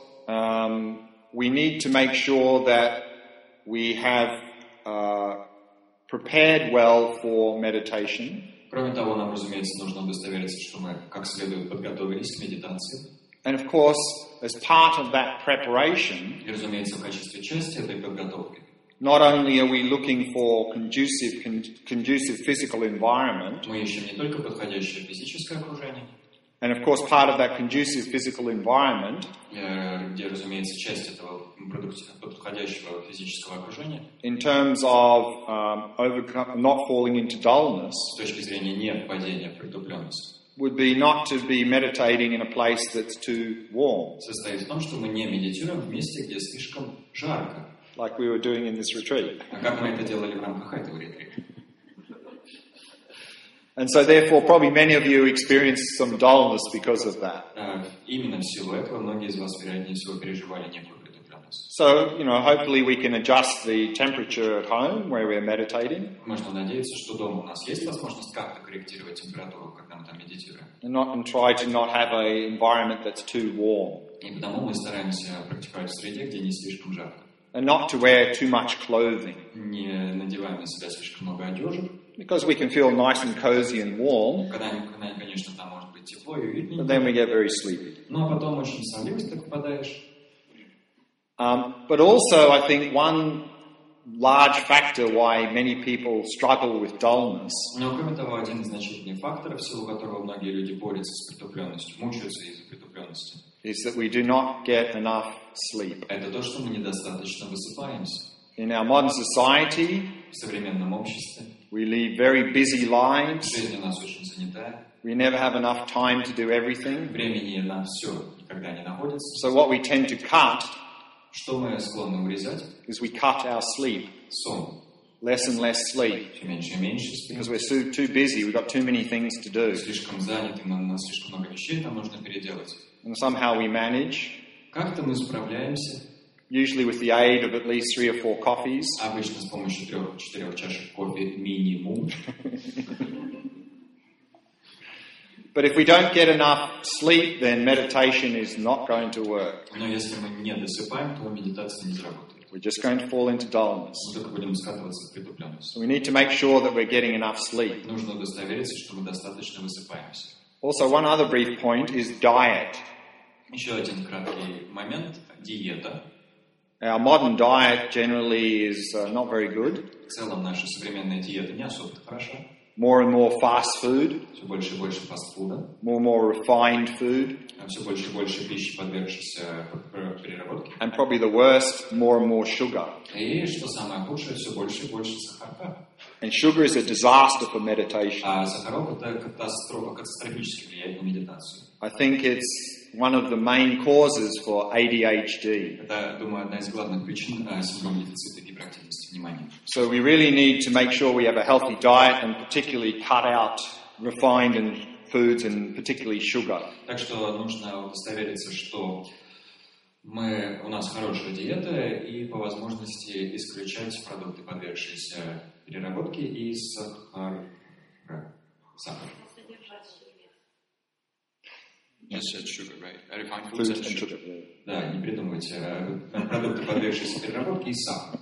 um, we need to make sure that we have uh, prepared well for meditation. Кроме того, нам, разумеется, нужно удостовериться, что мы как следует подготовились к медитации. And of course, as part of that preparation, И, разумеется, в качестве части этой подготовки not only are we looking for conducive, con- conducive physical environment, мы ищем не только подходящее физическое окружение, and of course part of that conducive physical environment э, где, разумеется, часть этого продукти- подходящего физического окружения in terms of um, overcome, not falling into dullness с точки зрения не впадения в притупленность would be not to be meditating in a place that's too warm, состоит в том, что мы не медитируем в месте, где слишком жарко. like we were doing in this retreat. А как мы это делали в рамках этого ретрита? And so therefore probably many of you experienced some dullness because of that. Э, Именно в силу этого многие из вас, вероятнее всего, переживали некую притупленность. So, you know, hopefully we can adjust the temperature at home where we're meditating Можно надеяться, что дома у нас есть возможность как-то корректировать температуру, когда мы там медитируем. and, not, and try to not have an environment that's too warm. И потому мы стараемся практиковать в среде, где не слишком жарко. And not to wear too much clothing, Не надеваем на себя слишком много одежек. because we can feel nice and cozy and warm, Когда, когда, конечно, там может быть тепло и but уютненько. then we get very sleepy. Но потом очень в сонливость так впадаешь. Um, but also, I think one large factor why many people struggle with dullness Но, кроме того, один из значительных факторов, в силу которого многие люди борются с притупленностью, мучаются из-за притупленности, is that we do not get enough sleep. это то, что мы недостаточно высыпаемся. In our modern society, В современном обществе we lead very busy lives. жизнь у нас очень занятая, We never have enough time to do everything. времени на все никогда не находится. So what we tend to cut Что мы склонны урезать? is we cut our sleep. Сон. less and less sleep. Все меньше и меньше спим. Because we're so, too busy, we've got too many things to do. Слишком заняты, у нас слишком много вещей, там нужно переделать. And somehow we manage, Как-то мы справляемся, usually with the aid of at least three or four coffees. обычно с помощью трех-четырех чашек кофе минимум. But if we don't get enough sleep, then meditation is not going to work. Но если мы не досыпаем, то медитация не заработает. We're just going to fall into dullness. Мы только будем скатываться в притупленность. So we need to make sure that we're getting enough sleep. Нужно удостовериться, что мы достаточно высыпаемся. Also, one other brief point is diet. Еще один краткий момент – диета. Our modern diet generally is uh, not very good. В целом наша современная диета не особо хороша. More and more fast food, Все больше и больше фастфуда, more and more refined food, все больше и больше пищи, подвергшейся переработке. and probably the worst, more and more sugar. И, что самое худшее, все больше и больше сахарка. And sugar is a disaster for meditation. А сахарок – это катастрофа, катастрофически влияет на медитацию. I think it's one of the main causes for A D H D. Это, думаю, одна из главных причин синдрома дефицита гиперактивности внимания. So we really need to make sure we have a healthy diet and particularly cut out refined and foods and particularly sugar. Так что нужно удостовериться, что мы, у нас хорошая диета и по возможности исключать продукты, подвергшиеся переработке, и сахар. Сахар. Just said sugar, right? Refined foods Food and and sugar. sugar. Да, не придумывайте. Продукты, подвергшиеся переработке, и сахар.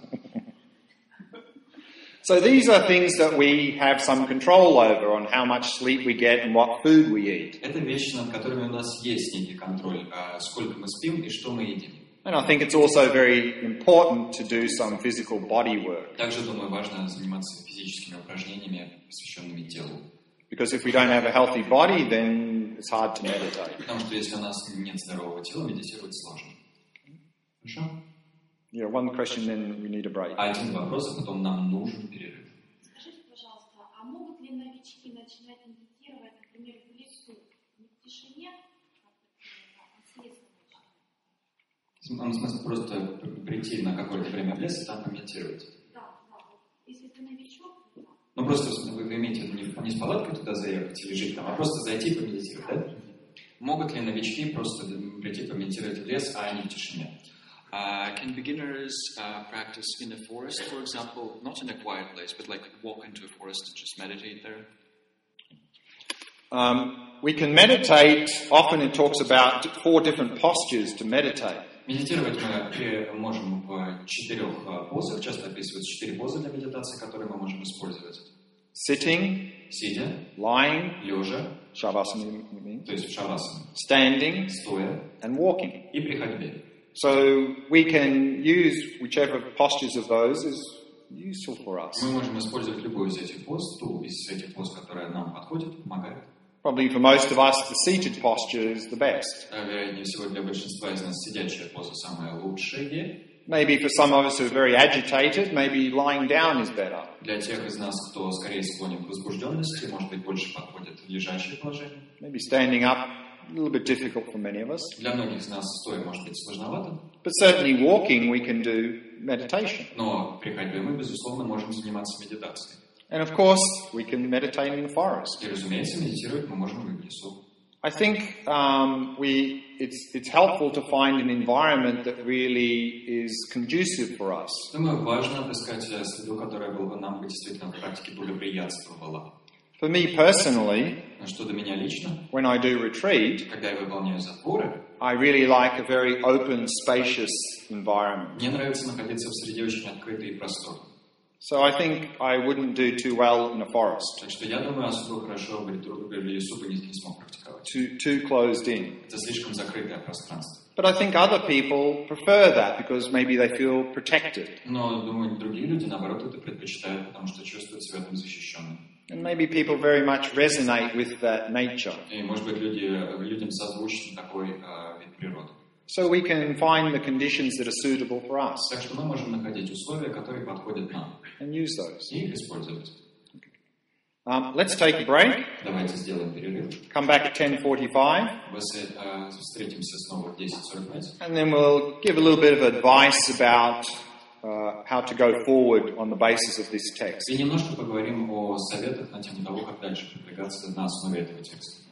So these are things that we have some control over on how much sleep we get and what food we eat. Это вещи, над которыми у нас есть некий контроль, сколько мы спим и что мы едим. And I think it's also very important to do some physical body work. Также, думаю, важно заниматься физическими упражнениями, посвященными телу. Because if we don't have a healthy body, then it's hard to meditate. Потому что если у нас нет здорового тела, медитировать сложно. Хорошо? Yeah, one question, then we need a break. Один вопрос, а потом нам нужен перерыв. Скажите, пожалуйста, а могут ли новички начинать медитировать, например, в лесу, не в тишине, а следственно начинать? В смысле, просто прийти на какое-то время в лес и там помедитировать. Да, да. Если ты новичок, то да. Ну, просто вы имеете в виду не, не с палаткой туда заехать или жить там, а просто зайти и помедитировать, да? Могут ли новички просто прийти помедитировать в лес, а не в тишине? Uh, can beginners uh, practice in a forest, for example, not in a quiet place, but like walk into a forest and just meditate there? Um, we can meditate, often it talks about four different postures to meditate. Медитировать мы можем в четырех позах, часто описываются четыре позы для медитации, которые мы можем использовать. Sitting, Сидя, lying, лежа, shavasana, то есть в шавасане, standing, стоя and walking. и при ходьбе. So we can use whichever postures of those is useful for us. Мы можем использовать любую из этих поз, ту из этих поз, которая нам подходит, помогает. Probably for most of us, the seated posture is the best. Вероятнее всего, для большинства из нас сидячая поза самая лучшая. Maybe for some of us who are very agitated, maybe lying down is better. Для тех из нас, кто скорее склонен к возбужденности, может быть, больше подходит лежачее положение. Maybe standing up, a little bit difficult for many of us. Для многих из нас стоя может быть сложновато. But certainly walking, we can do meditation. Но при ходьбе мы, безусловно, можем заниматься медитацией. And of course, we can meditate in the forest. И, разумеется, медитировать мы можем и в лесу. I think um, we, it's, it's helpful to find an environment that really is conducive for us. Думаю, важно отыскать среду, которая бы нам бы действительно в практике благоприятствовала. For me personally, Но что до меня лично, when I do retreat, когда я выполняю затворы, I really like a very open, spacious environment. мне нравится находиться в среде очень открытой и просторной. So I think I wouldn't do too well in a forest, Так что я думаю, особо хорошо в лесу бы не, не смог практиковать. too, too closed in. Это слишком закрытое пространство. But I think other people prefer that because maybe they feel protected. Но, думаю, другие люди, наоборот, это предпочитают, потому что чувствуют себя там защищенными. And maybe people very much resonate with that nature. И, может быть, люди, людям созвучен такой э, вид природы. So we can find the conditions that are suitable for us Так что мы можем находить условия, которые подходят нам, and use those. и их использовать. Um, let's take a break. Давайте сделаем перерыв. Come back at ten forty-five, Мы э, встретимся снова в десять сорок пять. and then we'll give a little bit of advice about uh, how to go forward on the basis of this text. И немножко поговорим о советах на тему того, как дальше продвигаться на основе этого текста.